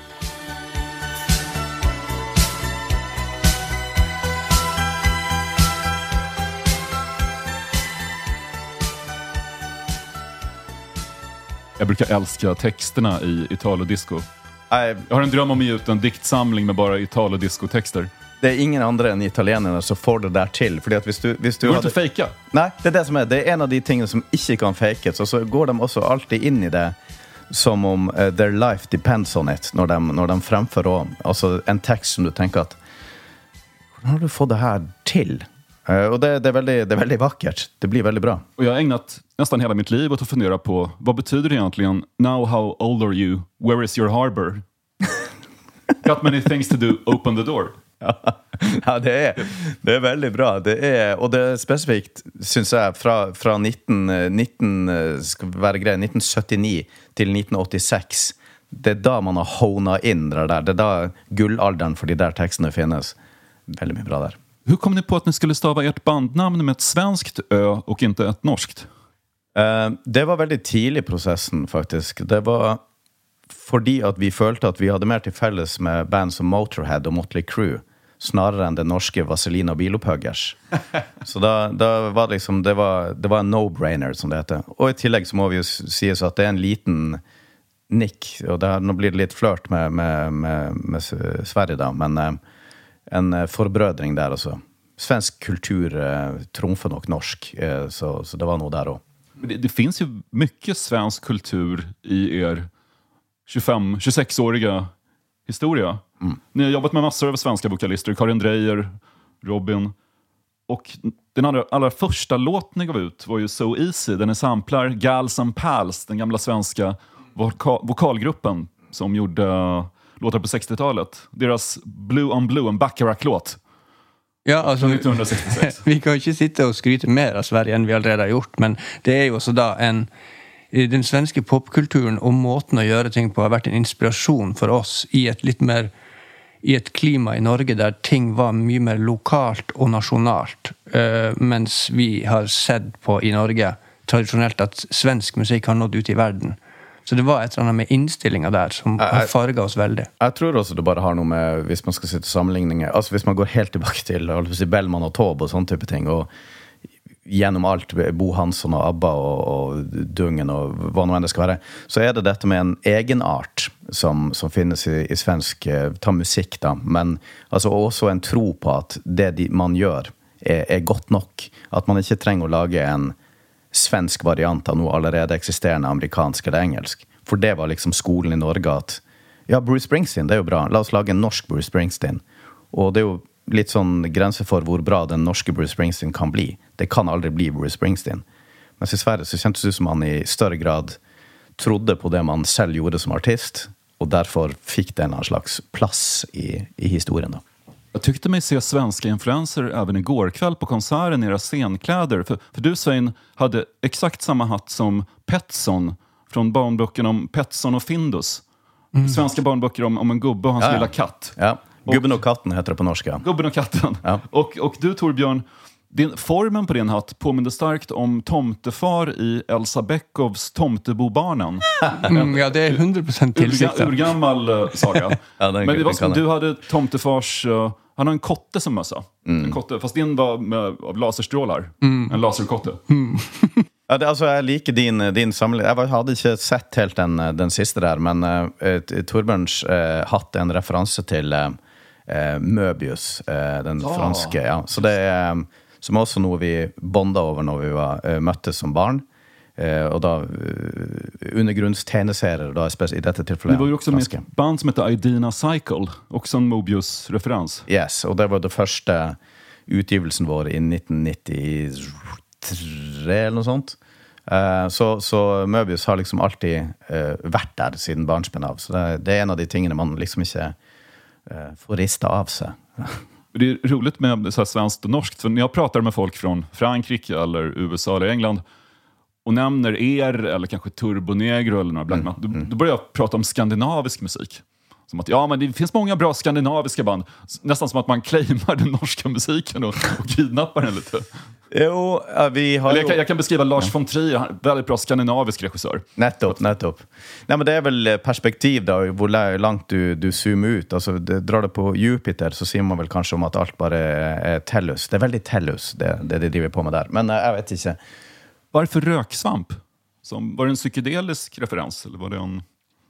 Jag brukar älska texterna I Italo-disco. Jag har en dröm om att ge ut en diktsamling med bara Italo-disco-texter. Det är ingen andra än italienarna som får det där till. Fordi at hvis du går inte fejka? Nej, det är det som är. Det är en av de tingene som inte kan fejkas. Och så går de också alltid in I det som om their life depends on it. När de framför alltså en text som du tänker att hvordan har du fått det här till? Och det är väldigt vackert. Det blir väldigt bra. Och jag har ägnat nästan hela mitt liv åt att fundera på vad betyder det egentligen now how old are you? Where is your harbor? Got many things to do, open the door. Ja, det är väldigt bra. Och det är specifikt syns jag från 1979 till 1986. Det är då man har honat in det där. Det är då guldaldern för de där texterna finns. Väldigt mycket bra där. Hur kom ni på att ni skulle stava ert bandnamn med ett svenskt ö och inte ett norskt? Det var väldigt tidig I processen faktiskt. Det var fordi at vi følte at vi hadde mer til felles med band som Motorhead og Motley Crue snarere enn det norske Vaseline og Bilopphøggers. Så da var liksom, det var en no-brainer som det heter. Og I tillegg så må vi jo sies at det en liten nick, og nå blir det litt flørt med Sverige da, men en forbrødring der også. Svensk kultur trumfer nok norsk, så det var noe der også. Det finns ju mycket svensk kultur I er 25-26-åriga historia. Ni har jobbat med massor av svenska vokalister, Karin Dreyer, Robin. Och den allra första låt ni gav ut var ju So Easy. Den samplar Gals and Pals, den gamla svenska vokalgruppen som gjorde låtar på 60-talet. Deras Blue on Blue, en Bacharach-låt. Ja, alltså 1966. Vi kan ju inte sitta och skryta mer av Sverige än vi allerede har gjort, men det är ju också då den svenska popkulturen och måten att göra ting på har varit en inspiration för oss I ett lite mer I ett klima I Norge där ting var mycket mer lokalt och nationalt, mens vi har sett på I Norge traditionellt att svensk musik har nått ut I världen. Så det var ett eller annat med inställningar där som har fargat oss väldigt. Jag tror också det bara har något med, hvis man ska sitta sammenligninger, alltså hvis man går helt tillbaka till Bellman och Taube och sån typ av ting, och genom allt Bo Hansson och ABBA och Dungen och vad nog än det ska vara, så är det detta med en egen art som finns I svensk ta musik då, men alltså också en tro på att det man gör är gott nog, att man inte tränger att laga en svensk variant av noe allerede eksisterende amerikansk eller engelsk. For det var liksom skolen I Norge at ja, Bruce Springsteen, det er jo bra. La oss lage en norsk Bruce Springsteen. Og det er jo litt sånn grense for hvor bra den norske Bruce Springsteen kan bli. Det kan aldri bli Bruce Springsteen. Men I Sverige så kjentes det som han I større grad trodde på det man selv gjorde som artist, og derfor fikk det en slags plass I historien da. Jag tyckte mig se svenska influenser även igår kväll på konserten I era scenkläder. För du, Svein, hade exakt samma hatt som Petson från barnböckerna om Petson och Findus. Svenska barnböcker om en gubbe och hans lilla katt. Ja, Gubben och katten heter det på norska. Gubben och katten. Ja. Och du, Torbjörn, formen på din hatt påminner starkt om tomtefar I Elsa Beckovs Tomtebobarnen. Ja, det är 100% tillsiktat. Urgammal saga. Ja, men det var som du hade tomtefars... han har en kotte som mössa. En kotte, fast din var av laserstrålar. En laserkotte. Ja, alltså jag liker din samling. Jag hade inte sett helt den sista där, men Torbjörns hatt en referens till Möbius, den franske. Ja. Så det som också nog vi bondade över när vi var möttes som barn. og da undergrunnstegneserier da I dette tilfellet. Det var ju också med ett band som heter Idina Cycle, också en Mobius-referens. Yes, og det var det første utgivelsen vår I 1993 eller noe sånt. Så Mobius har liksom alltid vært der siden barnsben av. Så det en av de tingene man liksom ikke får rista av seg. Det är roligt med så här svenskt och norskt, för när jag pratar med folk från Frankrike eller USA eller England och nämner eller kanske Turbo Negro eller några Black Metal, då börjar jag prata om skandinavisk musik. Som att men det finns många bra skandinaviska band. Nästan som att man claimar den norska musiken och kidnappar den lite. Jo, vi har jag kan beskriva Lars von Trier, väldigt bra skandinavisk regissör. Nettopp. Nej, men det väl perspektiv då, hur långt du zoomar ut. Alltså drar det på Jupiter så ser man väl kanske om att allt bara är Tellus. Det är väldigt Tellus det driver på med där. Men jag vet inte. Varför röksvamp? Var det en psykedelisk referens eller var det en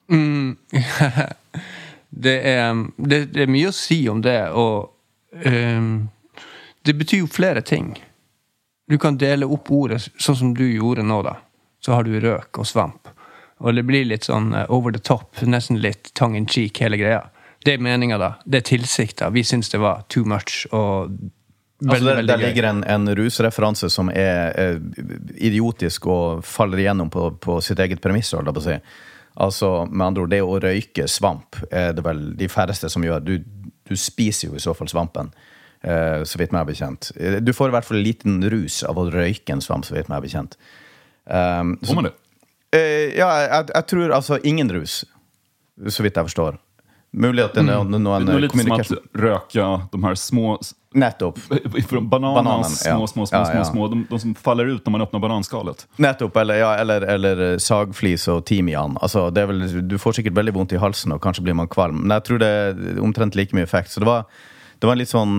det är mye å si om det, og det betyr jo flere ting. Du kan dele opp ordet sånn som du gjorde nå da. Så har du røk og svamp. Og det blir litt sånn over the top, nesten litt tongue in cheek hele greia. Det er meningen da, det er tilsiktet. Vi synes det var too much og veldig der ligger en rusreferanse som idiotisk og faller igjennom på sitt eget premiss, holdt jeg på å si. Altså, med andre ord, det å røyke svamp det vel de færreste som gjør. Du spiser jo I så fall svampen, så vidt meg er bekjent. Du får I hvert fall en liten rus av å røyke en svamp, så vidt meg er bekjent. Får man det? Jeg tror altså ingen rus, så vidt jeg forstår. Mulig at det noen lite som att röka de här små nettopp bananen små de som faller ut när man öppnar bananskalet. Nettopp eller sagflis och timian. Alltså det är väl du får säkert väldigt ont I halsen och kanske blir man kvalm. Men jag tror det är omtrent lika mycket effekt. Så det var en litt sånn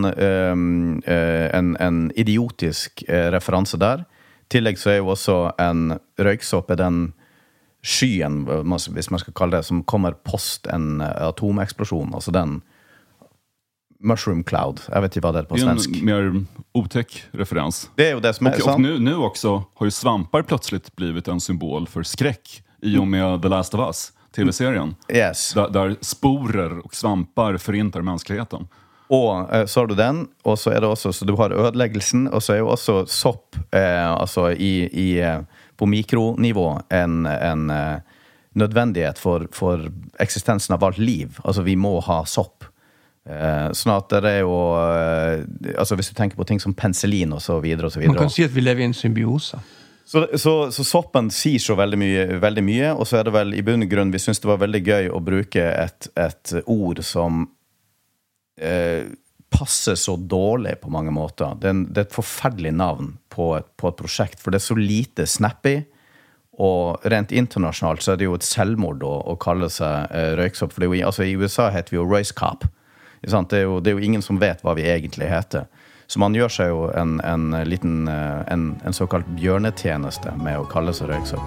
en idiotisk referanse der. Tillegg så jo også en røyksopp den skyen, hvis man skal kalle det, som kommer post en atomexplosion, alltså den mushroom cloud. Jag vet inte vad det är på svensk. Det är en mer otäck referens. Det är ju det som är och nu också har ju svampar plötsligt blivit en symbol för skräck I och med The Last of Us, TV-serien. Yes. Där sporer och svampar förintar mänskligheten. Och så har du den, och så är det också så du har ödeläggelsen, och så är ju också sopp alltså på mikronivå en nødvendighet for eksistensen av alt liv. Altså vi må ha sopp. Sånn at det jo altså hvis du tenker på ting som penicillin og så videre og så videre. Man kan si at vi lever I en symbiose. Så soppen sier så veldig mye, og så det vel I bunn og grunn vi synes det var veldig gøy å bruke et ord som passer så dårlig på mange måter. Det et forferdelig navn på et prosjekt, for det så lite snappy, og rent internasjonalt så det jo et selvmord å kalle seg røyksopp, for det jo, altså I USA heter vi jo Royce Cop. Det jo ingen som vet hva vi egentlig heter. Så man gjør seg jo en liten en såkalt bjørnetjeneste med å kalle seg røyksopp.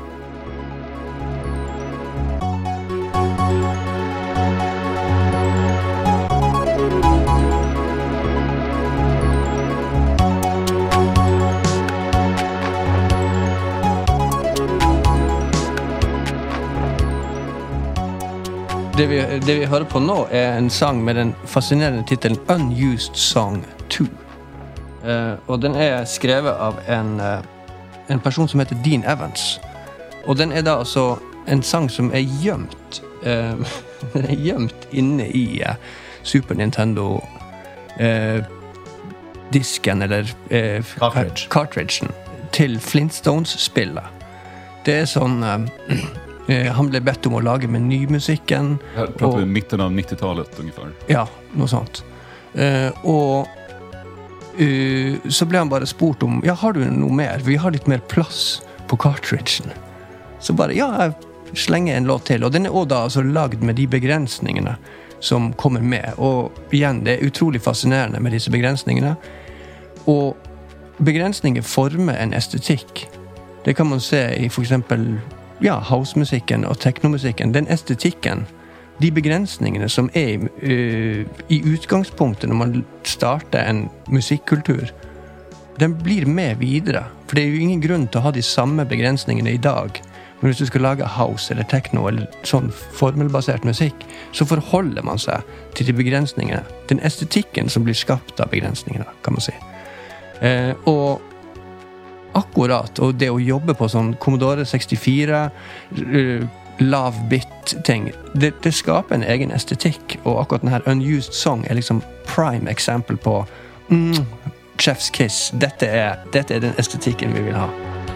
Det vi hører på nå en sang med den fascinerende titelen Unused Song 2. Og den skrevet av en person som heter Dean Evans. Og den da altså en sang som gjemt den gjemt inne I Super Nintendo disken eller cartridgen til Flintstones-spillet. Det sånn han ble bedt om å lage menymusikken. Här pratar vi mitten av 90-talet ungefär. Ja, noe sånt. Så ble han bare spurt om, har du noe mer? Vi har litt mer plass på cartridgen. Så bare, jeg slenger en låt til. Og den også da altså lagd med de begrensningene som kommer med. Og igjen, det utrolig fascinerende med disse begrensningene. Og begrensninger former en estetikk. Det kan man se I for eksempel housemusikken og teknomusikken, den estetikken, de begrensningene som I utgangspunktet når man starter en musikkultur, den blir med videre, For det er jo ingen grunn til å ha de samme begrensningene i dag. Men hvis du skal lage house eller techno eller sånn formelbasert musikk, så forholder man seg til de begrensningene. Den estetikken som blir skapt av begrensningene, kan man si. Og akkurat, og det å jobbe på sånn Commodore 64, lav bit-ting, det skaper en egen estetikk, og akkurat denne Unused Song er liksom prime eksempel på Chef's Kiss. Dette er den estetikken vi vil ha.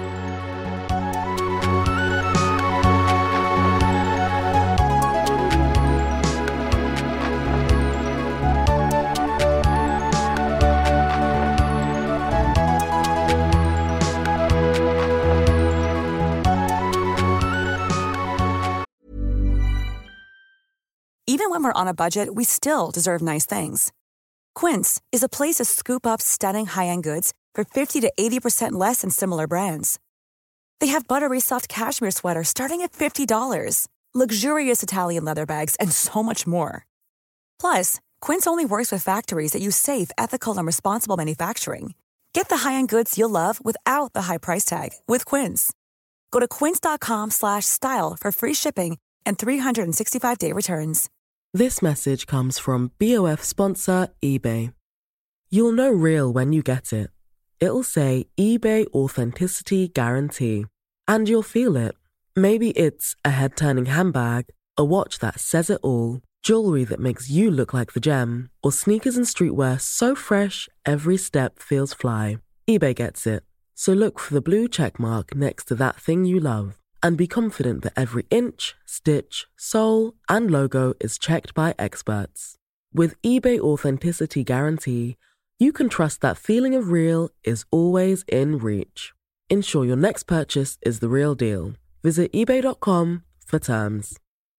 Even when we're on a budget, we still deserve nice things. Quince is a place to scoop up stunning high-end goods for 50 to 80% less than similar brands. They have buttery soft cashmere sweaters starting at $50, luxurious Italian leather bags, and so much more. Plus, Quince only works with factories that use safe, ethical, and responsible manufacturing. Get the high-end goods you'll love without the high price tag with Quince. Go to quince.com/style for free shipping and 365-day returns. This message comes from BOF sponsor eBay. You'll know real when you get it. It'll say eBay Authenticity Guarantee. And you'll feel it. Maybe it's a head-turning handbag, a watch that says it all, jewelry that makes you look like the gem, or sneakers and streetwear so fresh every step feels fly. eBay gets it. So look for the blue check mark next to that thing you love. And be confident that every inch, stitch, sole, and logo is checked by experts. With eBay Authenticity Guarantee, you can trust that feeling of real is always in reach. Ensure your next purchase is the real deal. Visit ebay.com for terms.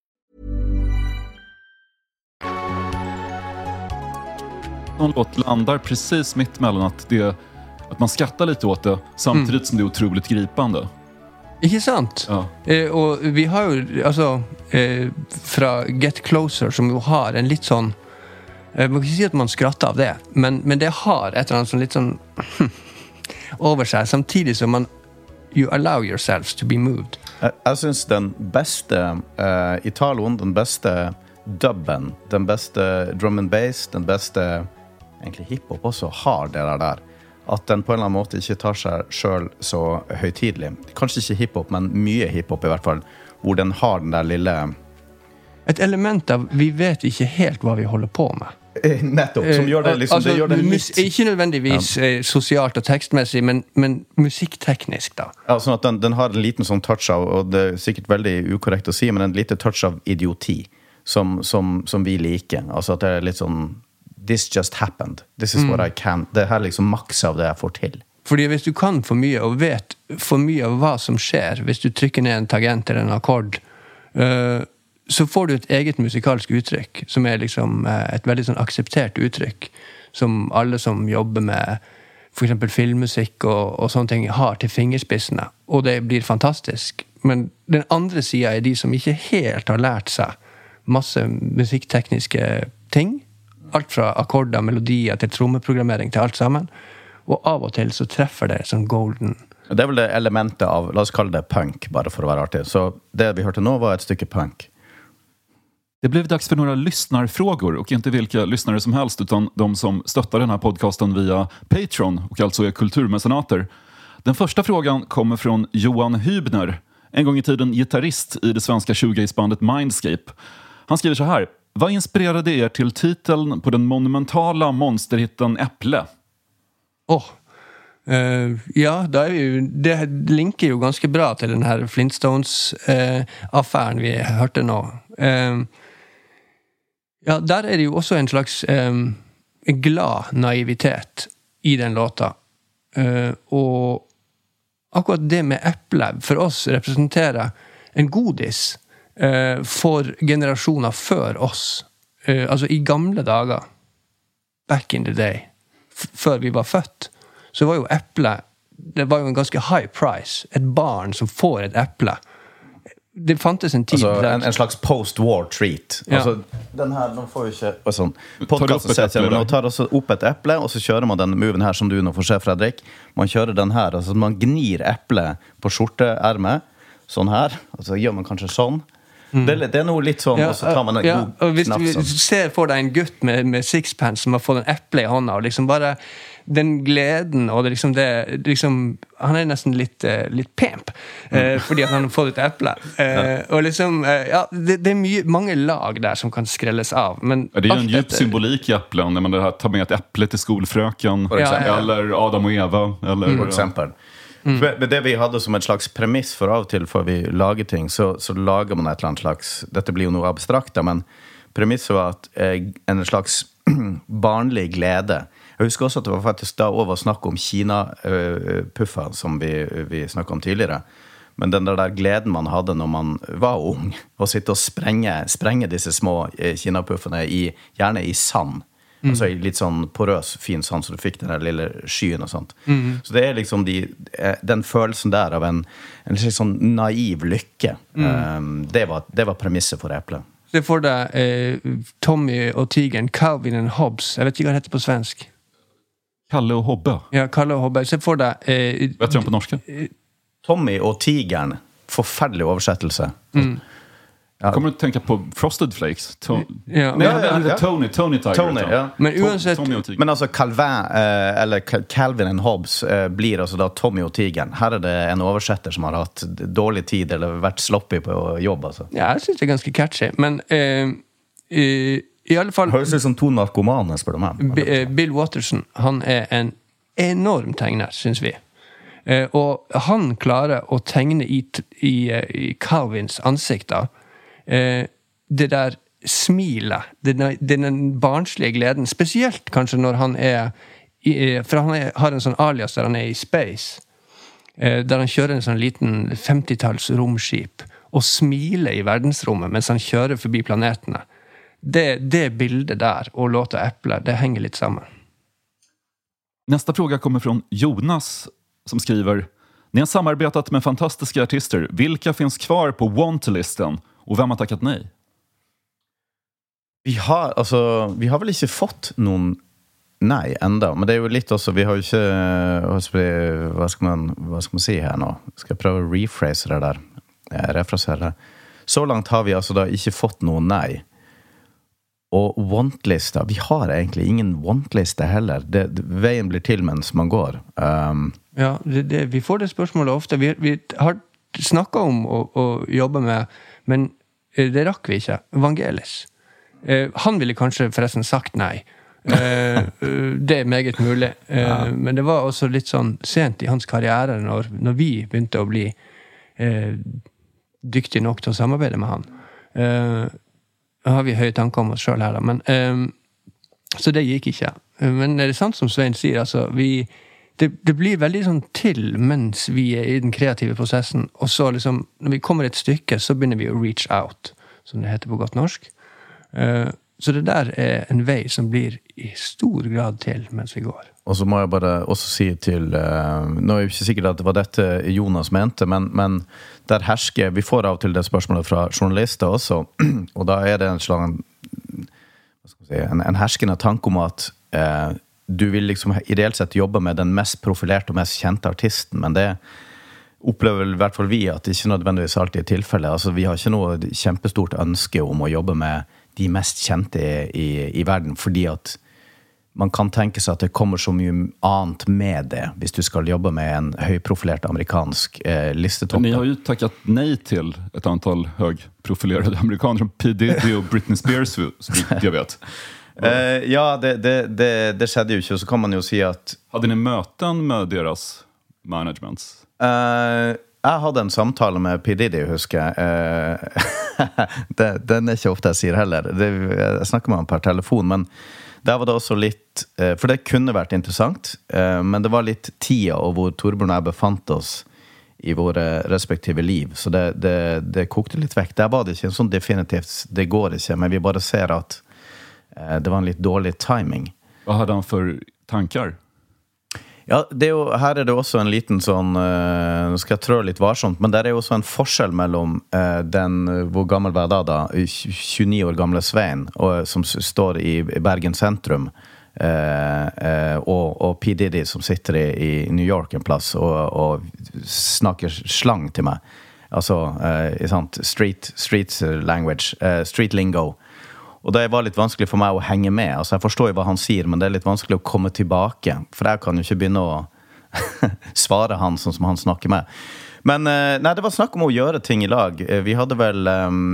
Någon låt landar precis mitt mellan att man skrattar lite åt det samtidigt som det är otroligt gripande. Ikke sant? Ja. Og vi har jo, altså, fra Get Closer, som jo har en litt sånn, man kan ikke si at man skratter av det, men det har et eller annet sånn litt sånn over seg, samtidig som you allow yourselves to be moved. Jeg synes den beste Italoen, den beste dubben, den beste drum and bass, den beste egentlig hiphop også har det der. At den på en eller annen måte ikke tar seg selv så høytidelig. Kanskje ikke hiphop, men mye hiphop i hvert fall, hvor den har den der lille... Et element av vi vet ikke helt hva vi holder på med. Nettopp, som gjør det liksom, altså, det gjør det litt... Ikke nødvendigvis sosialt og tekstmessig, men musikkteknisk da. Ja, sånn at den har en liten sånn touch av, og det er sikkert veldig ukorrekt å si, men en liten touch av idioti, som vi liker. Altså at det er litt sånn... This just happened. This is what I can. Det her liksom maks av det jeg får til. Fordi hvis du kan for mye og vet for mye av hva som skjer, hvis du trykker ned en tangent eller en akkord, så får du et eget musikalsk uttrykk, som er liksom et veldig sånn akseptert uttrykk, som alle som jobber med for eksempel filmmusikk og sånne ting har til fingerspissene, og det blir fantastisk. Men den andre siden er de som ikke helt har lært seg masse musikktekniske ting, alt fra akkorder, melodier til trommeprogrammering til alt sammen, og av og til så treffer det som golden. Det er vel det elementet av, la oss kalle det punk, bare for å være artig. Så det vi hørte nå var ett stycke punk. Det blev dags för några lyssnarfrågor, och inte vilka lyssnare som helst utan de som stöttar den här podcasten via Patreon och alltså är kulturmecenater. Den första frågan kommer från Johan Hybner, en gång i tiden gitarrist i det svenska shoegaze-bandet Mindscape. Han skriver så här: vad inspirerade er till titeln på den monumentala monsterhitten Äpple? Ja, da vi jo, det linker jo ganske bra til den her Flintstones-affæren vi hørte nå. Ja, der er det jo også en slags glad naivitet i den låta. Og akkurat det med eple for oss representerer en godis for generasjoner før oss. Altså i gamle dager, back in the day, før vi var født, så var jo eple, det var jo en ganske high price. Et barn som får et eple det fantes en tid Altså, der... en slags post-war treat. Ja. Altså, den her, nå får vi ikke... Sånn. Tar du Podcasten opp et setter eple, man tar også opp et eple, og så kjører man den moven her som du nå får se, Fredrik. Man kjører den her, altså man gnir eple på skjorteermet, sånn her, og så gjør man kanskje sånn. Det er noe litt sånn, og så tar man en god og hvis knapp du sånn. ser for deg en gutt med sixpence som har fått en eple i hånda, og liksom bare den gleden, og det liksom, han er nesten litt pemp, fordi at han har fått et eple. Og liksom, det er mange lag der som kan skrelles av. Men det är ju en djup symbolik i äpplen, när man det här tar med ett äpple till skolfröken, eller Adam och Eva, eller For eksempel. Men det vi hadde som et slags premiss for av og til, for vi lager ting, så lager man et eller annet slags, dette blir jo noe abstrakt, men premisset var at en slags barnlig glede. Jeg husker også at det var faktisk da over snakk om Kina-puffer, som vi snakket om tidligere. Men den der gleden man hadde når man var ung, å sitte og sprenge disse små Kina-puffene gjerne i sand. Altså i litt sånn porøs, fin sand, så du fikk den der lille skyen og sånt. Så det er liksom den følelsen der av en slags sånn naiv lykke. Det var premisset for eplet. Det får deg Tommy og Tigeren, Calvin and Hobbes. Jeg vet ikke hva det heter på svensk. Kalle og Hobbe. Ja, Kalle og Hobbe. Så får deg... Vet du den på norska? Tommy og Tigeren. Forferdelig oversettelse. Ja. Kommer du tänka på Frosted Flakes? Ja. Tony Tiger. Tony, ja. Men uansett... Men altså Calvin, eller Calvin and Hobbes blir altså da Tommy og Tigeren. Her er det en oversetter som har hatt dårlig tid eller vært sloppy på jobb, altså. Ja, jeg synes det er ganske catchy. Men i alle fall... Høres ut som to narkomane, spør du meg. Bill Watterson, han er en enorm tegner, synes vi. Og han klarer å tegne i Calvins ansikt da. Det der smilet, den barnslige gleden, spesielt kanskje når han for han har en sånn alias der han er i space, der han kjører en sånn liten 50-talls romskip og smiler i verdensrommet mens han kjører forbi planetene. Det bildet der og låta Äpple, det henger litt sammen. Nästa fråga kommer från Jonas som skriver: Ni har samarbetat med fantastiska artister. Vilka finns kvar på want-listen? Og hvem har takket nei? Vi har vel ikke fått noen nei enda, men det er jo litt også, vi har jo ikke, hva skal man si her nå? Skal jeg prøve å rephrase det der? Refrasere. Så langt har vi altså da ikke fått noen nei. Og want-lista, vi har egentlig ingen want-liste heller. Veien blir til mens man går. Ja, vi får det spørsmålet ofte. Vi har snakket om å jobbe med, men det rakk vi ikke. Vangelis. Han ville kanskje forresten sagt nei. Det er meget mulig. Men det var også litt sånn sent i hans karriere når vi begynte å bli dyktige nok til å samarbeide med han. Nå har vi høye tanker om oss selv her, men så det gikk ikke. Men det er sant som Svein sier, altså, det blir veldig sånn til mens vi er i den kreative prosessen, og så liksom, når vi kommer et stykke, så begynner vi å reach out, som det heter på godt norsk. Så det der er en vei som blir i stor grad til mens vi går. Og så må jeg bare også si til, nå er jeg ikke sikkert at det var dette Jonas mente, men der hersker, vi får av og til det spørsmålet fra journalister også, og da er det en slags, en herskende tanke om at du vil liksom ideelt sett jobbe med den mest profilerte og mest kjente artisten, men det opplever i hvert fall vi at det ikke nødvendigvis alltid er tilfellet. Altså, vi har ikke noe kjempestort ønske om å jobbe med de mest kjente i verden, fordi at man kan tenke seg at det kommer så mye annet med det hvis du skal jobbe med en høyprofilert amerikansk listetopp. Ni har ju tackat nej till ett antal högprofilerade amerikaner som P. Diddy och Britney Spears, så jag vet. Ja, det skjedde jo ikke, så kan man jo si at... Hadde ni møten med deres managements? Jeg hadde en samtale med P. Diddy, husker jeg. Den er ikke ofte jeg sier heller. Jeg snakker med han per telefon, men der var det også litt... For det kunne vært interessant, men det var litt tida og hvor Torbjørn og jeg befant oss i våre respektive liv, så det kokte litt vekk. Der var det ikke en sånn definitivt, det går ikke, men vi bare ser at det var en litt dårlig timing. Hva hadde han for tankar? Ja, her det også en liten sånn, nå skal jeg trå litt varsomt, men der også en forskjell mellom hvor gammel var jeg da, 29 år gamle Svein, som står i Bergen sentrum, og P. Diddy som sitter i New York en plass og snakker slang til meg. Altså, street language, street lingo. Og det var litt vanskelig for meg å henge med. Altså, jeg forstår jo hva han sier, men det litt vanskelig å komme tilbake. For jeg kan jo ikke begynne å svare han sånn som han snakker med. Men nei, det var snakk om å gjøre ting i lag. Vi hadde vel...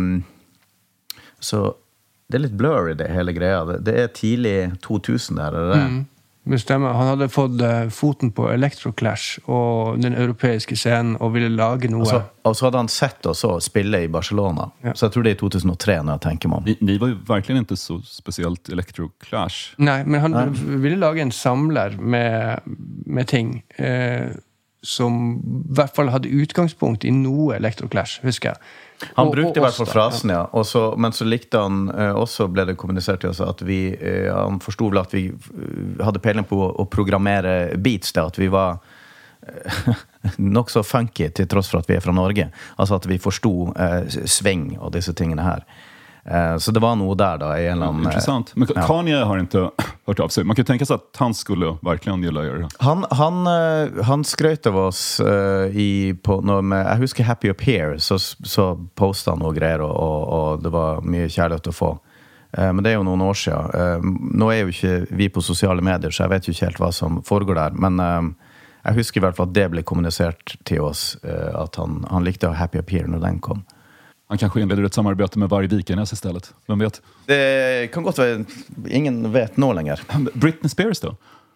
så det litt blurry, det hele greia. Det tidlig 2000 der, det? Det stemmer. Han hadde fått foten på Electroclash og den europeiske scenen og ville lage noe. Og så hadde han sett oss spille i Barcelona. Ja. Så jeg tror det 2003 når jeg tenker meg om. Ni var jo verkligen inte så speciellt Electroclash. Nei, men han ville lage en samler med ting som i hvert fall hadde utgangspunkt i noe Electroclash, husker jeg. Han brukte i hvert fall frasen, ja. Men så likte han, også ble det kommunisert til oss, at han forstod vel at vi hadde peiling på å programmere beats, at vi var nok så funky til tross for at vi fra Norge. Altså at vi forstod sving og disse tingene her. Så det var noe der da i en eller annen... Intressant. Men Kanye har inte hört av sig. Man kan tänka sig att han skulle verkligen gilla att göra det. Han skrøt av oss jeg husker Happy Up Here, så postet han noe greier, og det var mye kjærlighet å få. Men det jo noen år siden. Nå jo ikke vi på sosiale medier, så jeg vet jo ikke helt hva som foregår der. Men jeg husker i hvert fall at det ble kommunisert til oss, at han likte Happy Up Here når den kom. Han kanske inleder ett samarbete med Varg Vikernes istället. Vem vet? Det kan godt være. Ingen vet nå lenger. Britney Spears då?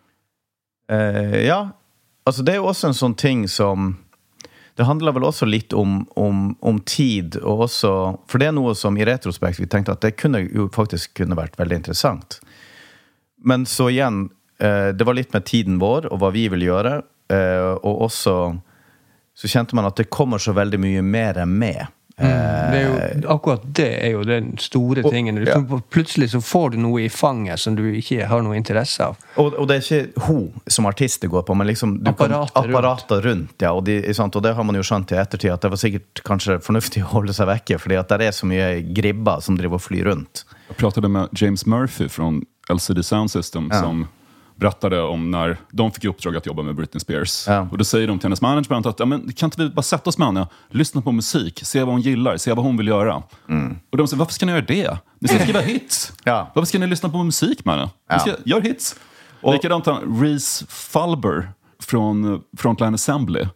Ja. Altså det jo også en sånn ting som... Det handler vel også litt om tid, og også... For det noe som i retrospekt vi tenkte at det faktisk kunne vært veldig interessant. Men så igjen, det var litt med tiden vår, og hva vi vil gjøre, og også så kjente man at det kommer så veldig mye mer med. Akkurat det jo den store tingen. Plutselig så får du noe i fanget som du ikke har noe interesse av. Og det ikke hun som artist det går på, men liksom apparater rundt. Ja, og det har man jo skjønt i ettertid, at det var sikkert kanskje fornuftig å holde seg vekke, fordi at det så mye gribber som driver og flyr rundt. Jag pratade med James Murphy från LCD Sound System som berättade om när de fick i uppdrag att jobba med Britney Spears. Ja. Och då säger de till hennes management att men, kan inte vi bara sätta oss med henne, lyssna på musik, se vad hon gillar, se vad hon vill göra. Och de säger, varför ska ni göra det? Ni ska skriva hits. Ja. Varför ska ni lyssna på musik med henne? Ni ska göra hits. Och likadant Reese Falber från Frontline Assembly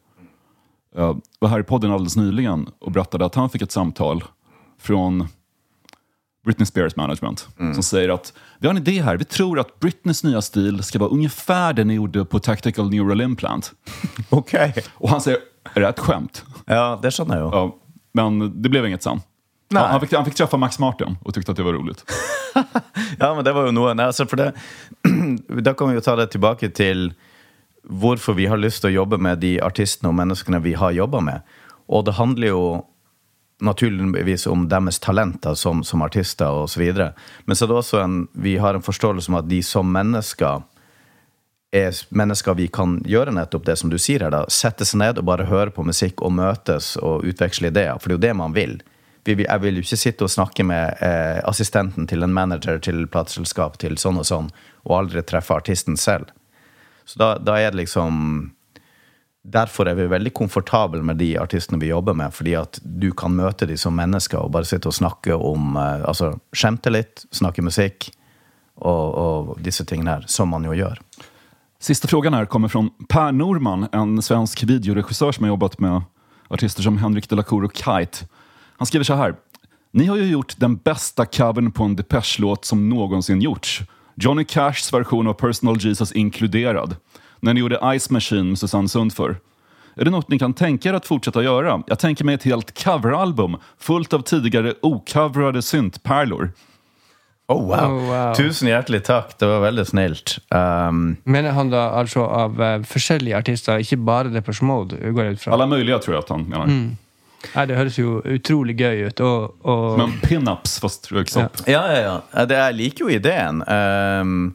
var här i podden alldeles nyligen och berättade att han fick ett samtal från Britney Spears management som säger att vi har en idé här. Vi tror att Britneys nya stil ska vara ungefär det ni gjorde på Tactical Neural Implant. Okej. Och han säger, är det ett skämt? Ja, det känner jag. Ja, men det blev inget sen. Han fick träffa Max Martin och tyckte att det var roligt. Ja, men det var jo noe. Altså for det, da kan vi jo ta det tilbake til hvorfor vi har lyst til å jobbe med de artistene og menneskene vi har jobbet med. Og det handler jo naturligvis om deres talenter som artister og så videre. Men så det også vi har en forståelse om at de som mennesker mennesker vi kan gjøre nettopp det som du sier her da, sette seg ned og bare høre på musikk og møtes og utveksle ideer, for det jo det man vil. Jeg vil jo ikke sitte og snakke med assistenten til en manager, til plateselskap, til sånn og aldri treffe artisten selv. Så da det liksom... Derfor vi veldig komfortable med de artistene vi jobber med, fordi at du kan møte de som mennesker og bare sitte og snakke om, altså skjemte litt, snakke musikk og disse tingene her, som man jo gjør. Sista frågan här kommer från Per Norman, en svensk videoregissör som har jobbat med artister som Henrik de la Cour och Kite. Han skriver så här: ni har ju gjort den bästa covern på en Depeche-låt som någonsin gjorts. Johnny Cashs version av Personal Jesus inkluderad. När ni gjorde Ice Machine med Susanne Sundför. Är det något ni kan tänka er att fortsätta göra? Jag tänker mig ett helt coveralbum fullt av tidigare ocoverade syntpärlor. Oh wow. Tusen hjertelig takk, det var veldig snilt. Mener han da altså av forskjellige artister, ikke bare Depeche Mode, går ut fra? Alla möjliga tror jag att han menar. Ja, det høres jo utrolig gøy ut. Men pin-ups fast røks opp. Ja. Det liker jo ideen.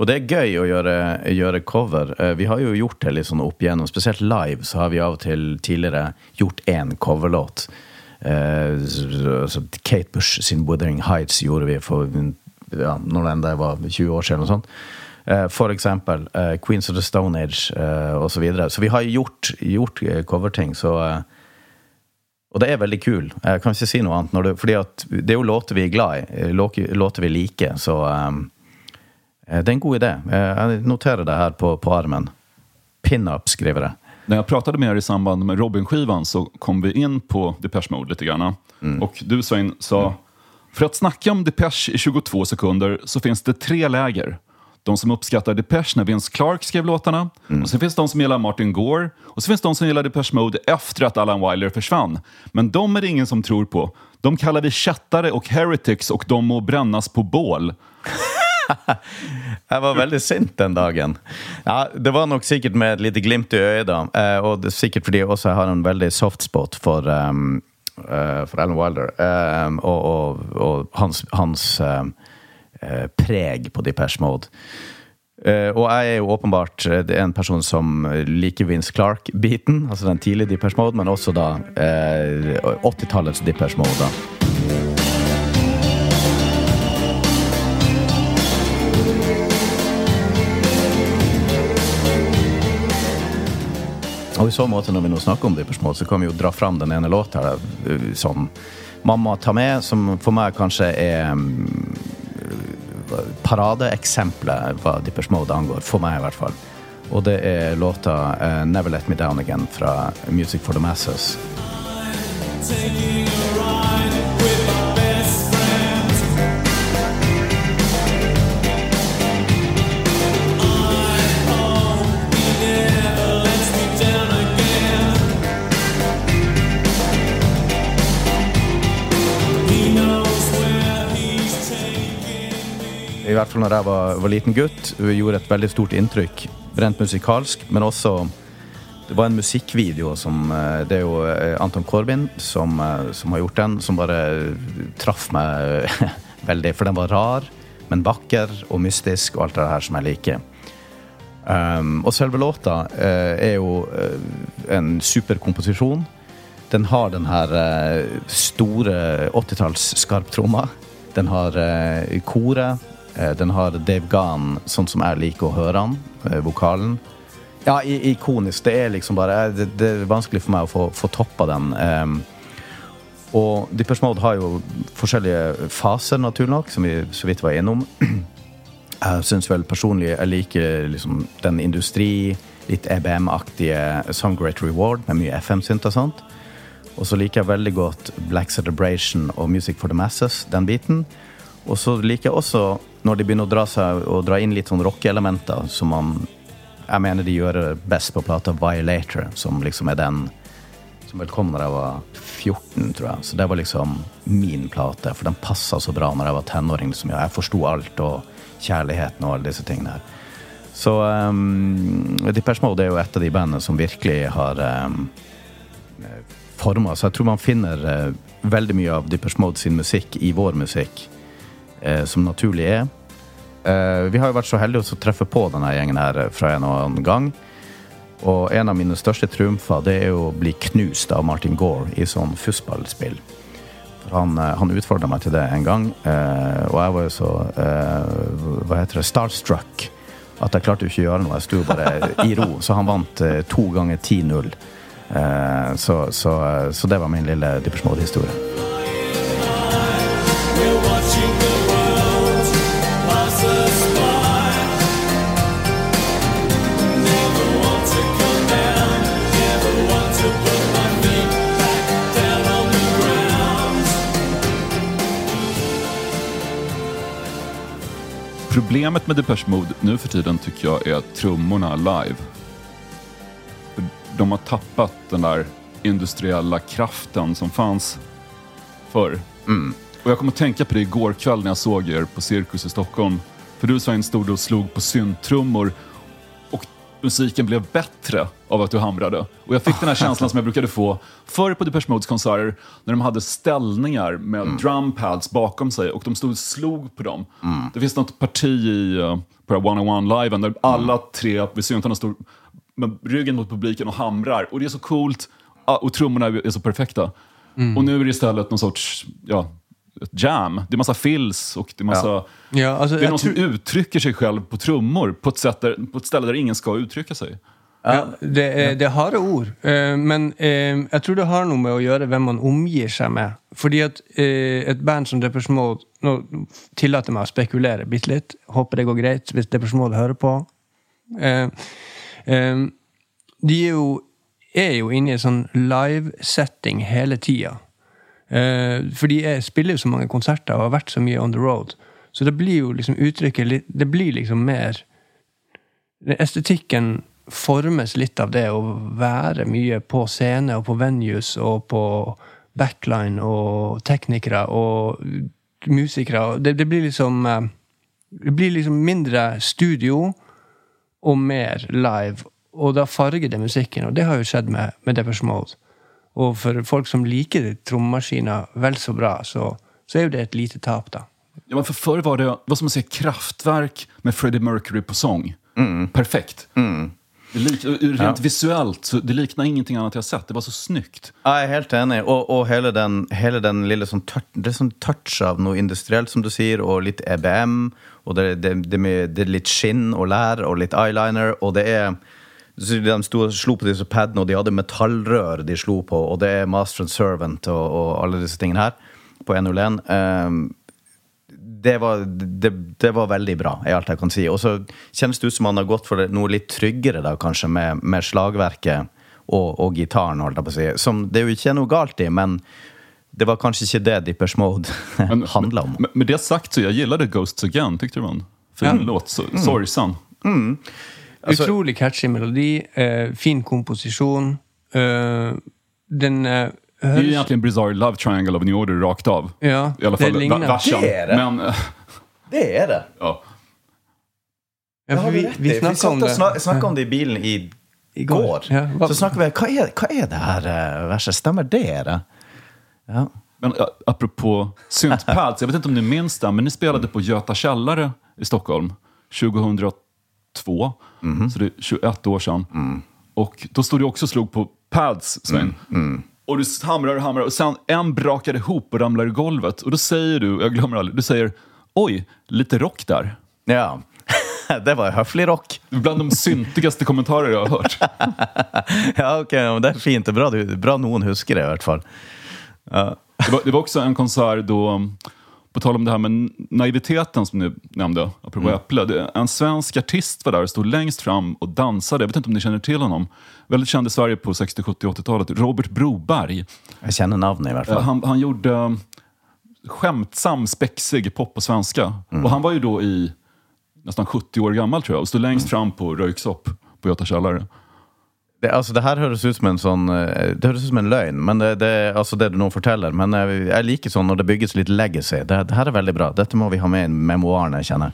Og det gøy å gjøre cover. Vi har jo gjort det litt sånn opp igjennom. Spesielt live så har vi av og til tidligere gjort en coverlåt. Så Kate Bush sin Wuthering Heights gjorde vi for når det var 20 år siden og sånt. For eksempel Queens of the Stone Age og så videre. Så vi har gjort coverting, så og det veldig kul. Jeg kan ikke si noe annet fordi at det jo låter vi glad i, låter vi like, så det en god idé. Jeg noterer det her på armen. Pin-up skriver jeg. När jag pratade med er i samband med Robin-skivan så kom vi in på Depeche Mode lite grann. Och du Svein sa, för att snacka om Depeche i 22 sekunder så finns det 3 läger. De som uppskattar Depeche när Vince Clarke skrev låtarna. Och sen finns de som gillar Martin Gore. Och så finns de som gillar Depeche Mode efter att Alan Wilder försvann. Men de är det ingen som tror på. De kallar vi kättare och heretics och de må brännas på bål. Jeg var veldig sint den dagen. Ja, det var nok sikkert med et lite glimt i øyet da. Og det sikkert fordi jeg også har en veldig soft spot for Alan Wilder. Og hans preg på Depeche Mode. Og jeg jo åpenbart en person som liker Vince Clarke-biten, altså den tidlige Depeche Mode, men også da 80-tallets Depeche Mode da. Og i så måte når vi nå snakker om Depeche Mode, så kan vi jo dra fram den ene låt her, som Mamma ta med, som for meg kanskje paradeeksemplet hva Depeche Mode angår, for meg i hvert fall. Og det låta Never Let Me Down Again fra Music for the Masses. Taking a ride with my best friend. I hope he never lets me down again. He knows where he's taking me. I hvert fall når jeg var liten gutt, gjorde et veldig stort inntrykk, rent musikalsk, men også det var en musikkvideo som det jo Anton Corbijn som har gjort den, som bare traff meg veldig, for den var rar, men vakker og mystisk og alt det her som jeg liker. Og selve låta jo en superkomposisjon. Den har den her store 80-talls skarptromma. Den har koret. Den har Dave Gahan, sånn som jeg liker å høre han, vokalen. Ja, ikonisk. Det liksom bare det vanskelig for meg å få toppa den. Og Depeche Mode har jo forskjellige faser, naturlig nok, som vi så vidt var innom. Jeg synes vel personlig jeg liker liksom, den industri, litt EBM-aktige Some Great Reward, med mye FM-synt og sånt. Og så liker jeg veldig godt Black Celebration og Music for the Masses, den biten. Og så liker jeg også når de begynner å dra inn litt sånn rock-elementer, som jeg mener de gjør best på plata Violator, som liksom den som vel kom når jeg var 14, tror jeg. Så det var liksom min plate, for den passet så bra når jeg var tenåring. Liksom, jeg forstod alt, og kjærligheten og alle disse tingene her. Så Depeche Mode jo et av de bandene som virkelig har formet. Så jeg tror man finner veldig mye av Depeche Mode sin musikk i vår musikk, som naturlig Vi har jo vært så heldige å treffe på denne gjengen her fra en og annen gang. Og en av mine største triumfer, det jo å bli knust av Martin Gore i sånn fussballspill. For han utfordret meg til det en gang, og jeg var jo så, starstruck, at jeg klarte jo ikke å gjøre noe. Jeg stod bare i ro, så han vant 2 ganger 10-0. Så det var min lille Depeche Mode-historie. Problemet med Depeche Mode nu för tiden tycker jag är trummorna live. De har tappat den där industriella kraften som fanns förr. Och jag kommer att tänka på det igår kväll när jag såg er på Cirkus i Stockholm. För du Svein stod och slog på syntrummor. Och musiken blev bättre av att du hamrade. Och jag fick den här känslan som jag brukade få förr på Depeche Modes konserter när de hade ställningar med drumpads bakom sig och de stod och slog på dem. Det finns något parti på 101 Live där alla tre vid syntarna står med ryggen mot publiken och hamrar. Och det är så coolt och trummorna är så perfekta. Och nu är det istället någon sorts ett jam. Det är massa fills och det är massa... Ja, alltså, det är någon som uttrycker sig själv på trummor på ett ställe där ingen ska uttrycka sig. Ja, det har ord. Men jag tror det har noe med å gjøre hvem man omgir seg med. Fordi at et band som Depeche Mode, nå tillater meg å spekulere bitte litt, håper det går greit hvis Depeche Mode hører på. De er jo inne i en sånn live-setting hele tida. For de spiller jo så mange konserter og har vært så mye on the road. Så det blir jo liksom uttrykket, det blir liksom mer estetikken formes litt av det å være mye på scene og på venues og på backline og teknikere og musikere. Det blir liksom mindre studio og mer live, og da farger det musikken, og det har jo skjedd med Depeche Mode. Og for folk som liker trommaskiner vel så bra, så er jo det et lite tap da. Ja, men för förr var det vad som man säger kraftverk med Freddie Mercury på sång. Perfekt. Rent visuellt så det liknar ingenting annat jag sett. Det var så snyggt. Jeg helt enig. Og hele den lille sånn det er sånn touch av noe industrielt som du sier, og litt EBM, og det er litt skinn og lær og litt eyeliner, og det er de slo på disse paddene, og de hadde metallrør de slo på, og det er Master and Servant og alle disse tingene her på 101. Det var veldig bra, er alt jeg kan si. Og så kjennes det ut som man har gått for noe litt tryggere da, kanskje, med slagverket og gitaren, holdt jeg på å si. Som det er jo ikke noe galt i, men det var kanskje ikke det Depeche Mode handlet om. Med det sagt så jag gillade Ghosts Again, tyckte du man? Fin låt, sorgsen. Altså, utrolig catchy melodi, fin komposisjon. Den det är egentligen Bizarre Love Triangle of New Order rakt av. Ja, i alla fall versen. Det är det. Men det är det. Ja. Ja, vi snakket om det i bilen igår. Ja, så snackade vi, hva är det här verset? Stämmer det? Ja. Men apropå syntpads, jag vet inte om ni minns det, men ni spelade på Göta Källare i Stockholm 2002. Så det är 21 år sedan. Och då stod du också och slog på pads, Svein. Och du hamrar och sen en brakade ihop och ramlar i golvet. Och då säger du, jag glömmer aldrig, du säger, oj, lite rock där. Ja, det var höflig rock. Bland de syntigaste kommentarer jag har hört. Ja, okej, det är fint och bra någon husker det i hvert fall. Ja. Det var också en konsert då, på tal om det här med naiviteten som ni nämnde, apropå Äpple. En svensk artist var där och stod längst fram och dansade. Jag vet inte om ni känner till honom. Väldigt känd i Sverige på 60-, 70-, 80-talet. Robert Broberg. Jag känner namnet i hvert fall. Han gjorde skämtsam, spexig pop på svenska. Och han var ju då i nästan 70 år gammal, tror jag. Och stod längst fram på Röyksopp på Göta Källare. Det her høres ut som en sånn det høres ut som en løgn, men det altså det du nå forteller, men jeg liker sånn når det bygges litt legacy. Det her er veldig bra. Dette må vi ha med i memoarene, kjenner jeg.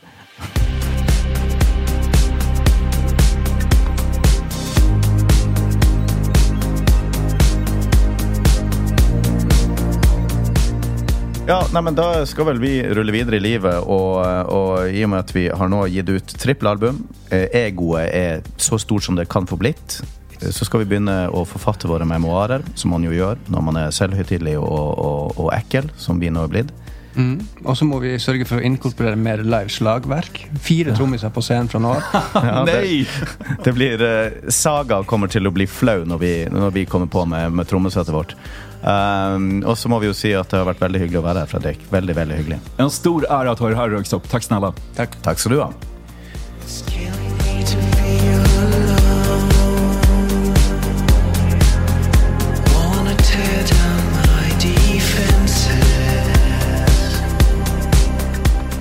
Ja, nei, men da skal vel vi rulle videre i livet, og i og med at vi har nå gitt ut trippelalbum, egoet er så stort som det kan få blitt, så skal vi begynne å forfatte våre memoarer, som man jo gjør når man er selvhøytidelig og ekkel, som vi nå er blitt. Og så må vi sørge for å inkorporere mer live slagverk. 4 trommiser på scenen fra nå. Ja, det blir Saga kommer til å bli flau når vi kommer på med trommesettet vårt. Og så må vi jo si at det har vært veldig hyggelig å være her, Fredrik. Veldig, veldig hyggelig. En stor ära att ha er här, Röyksopp. Tack snälla. Tack så du ha.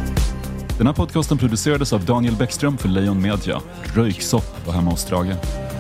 Den här podcasten producerades av Daniel Bäckström för Lejon Media. Röyksopp var hemma hos Strage.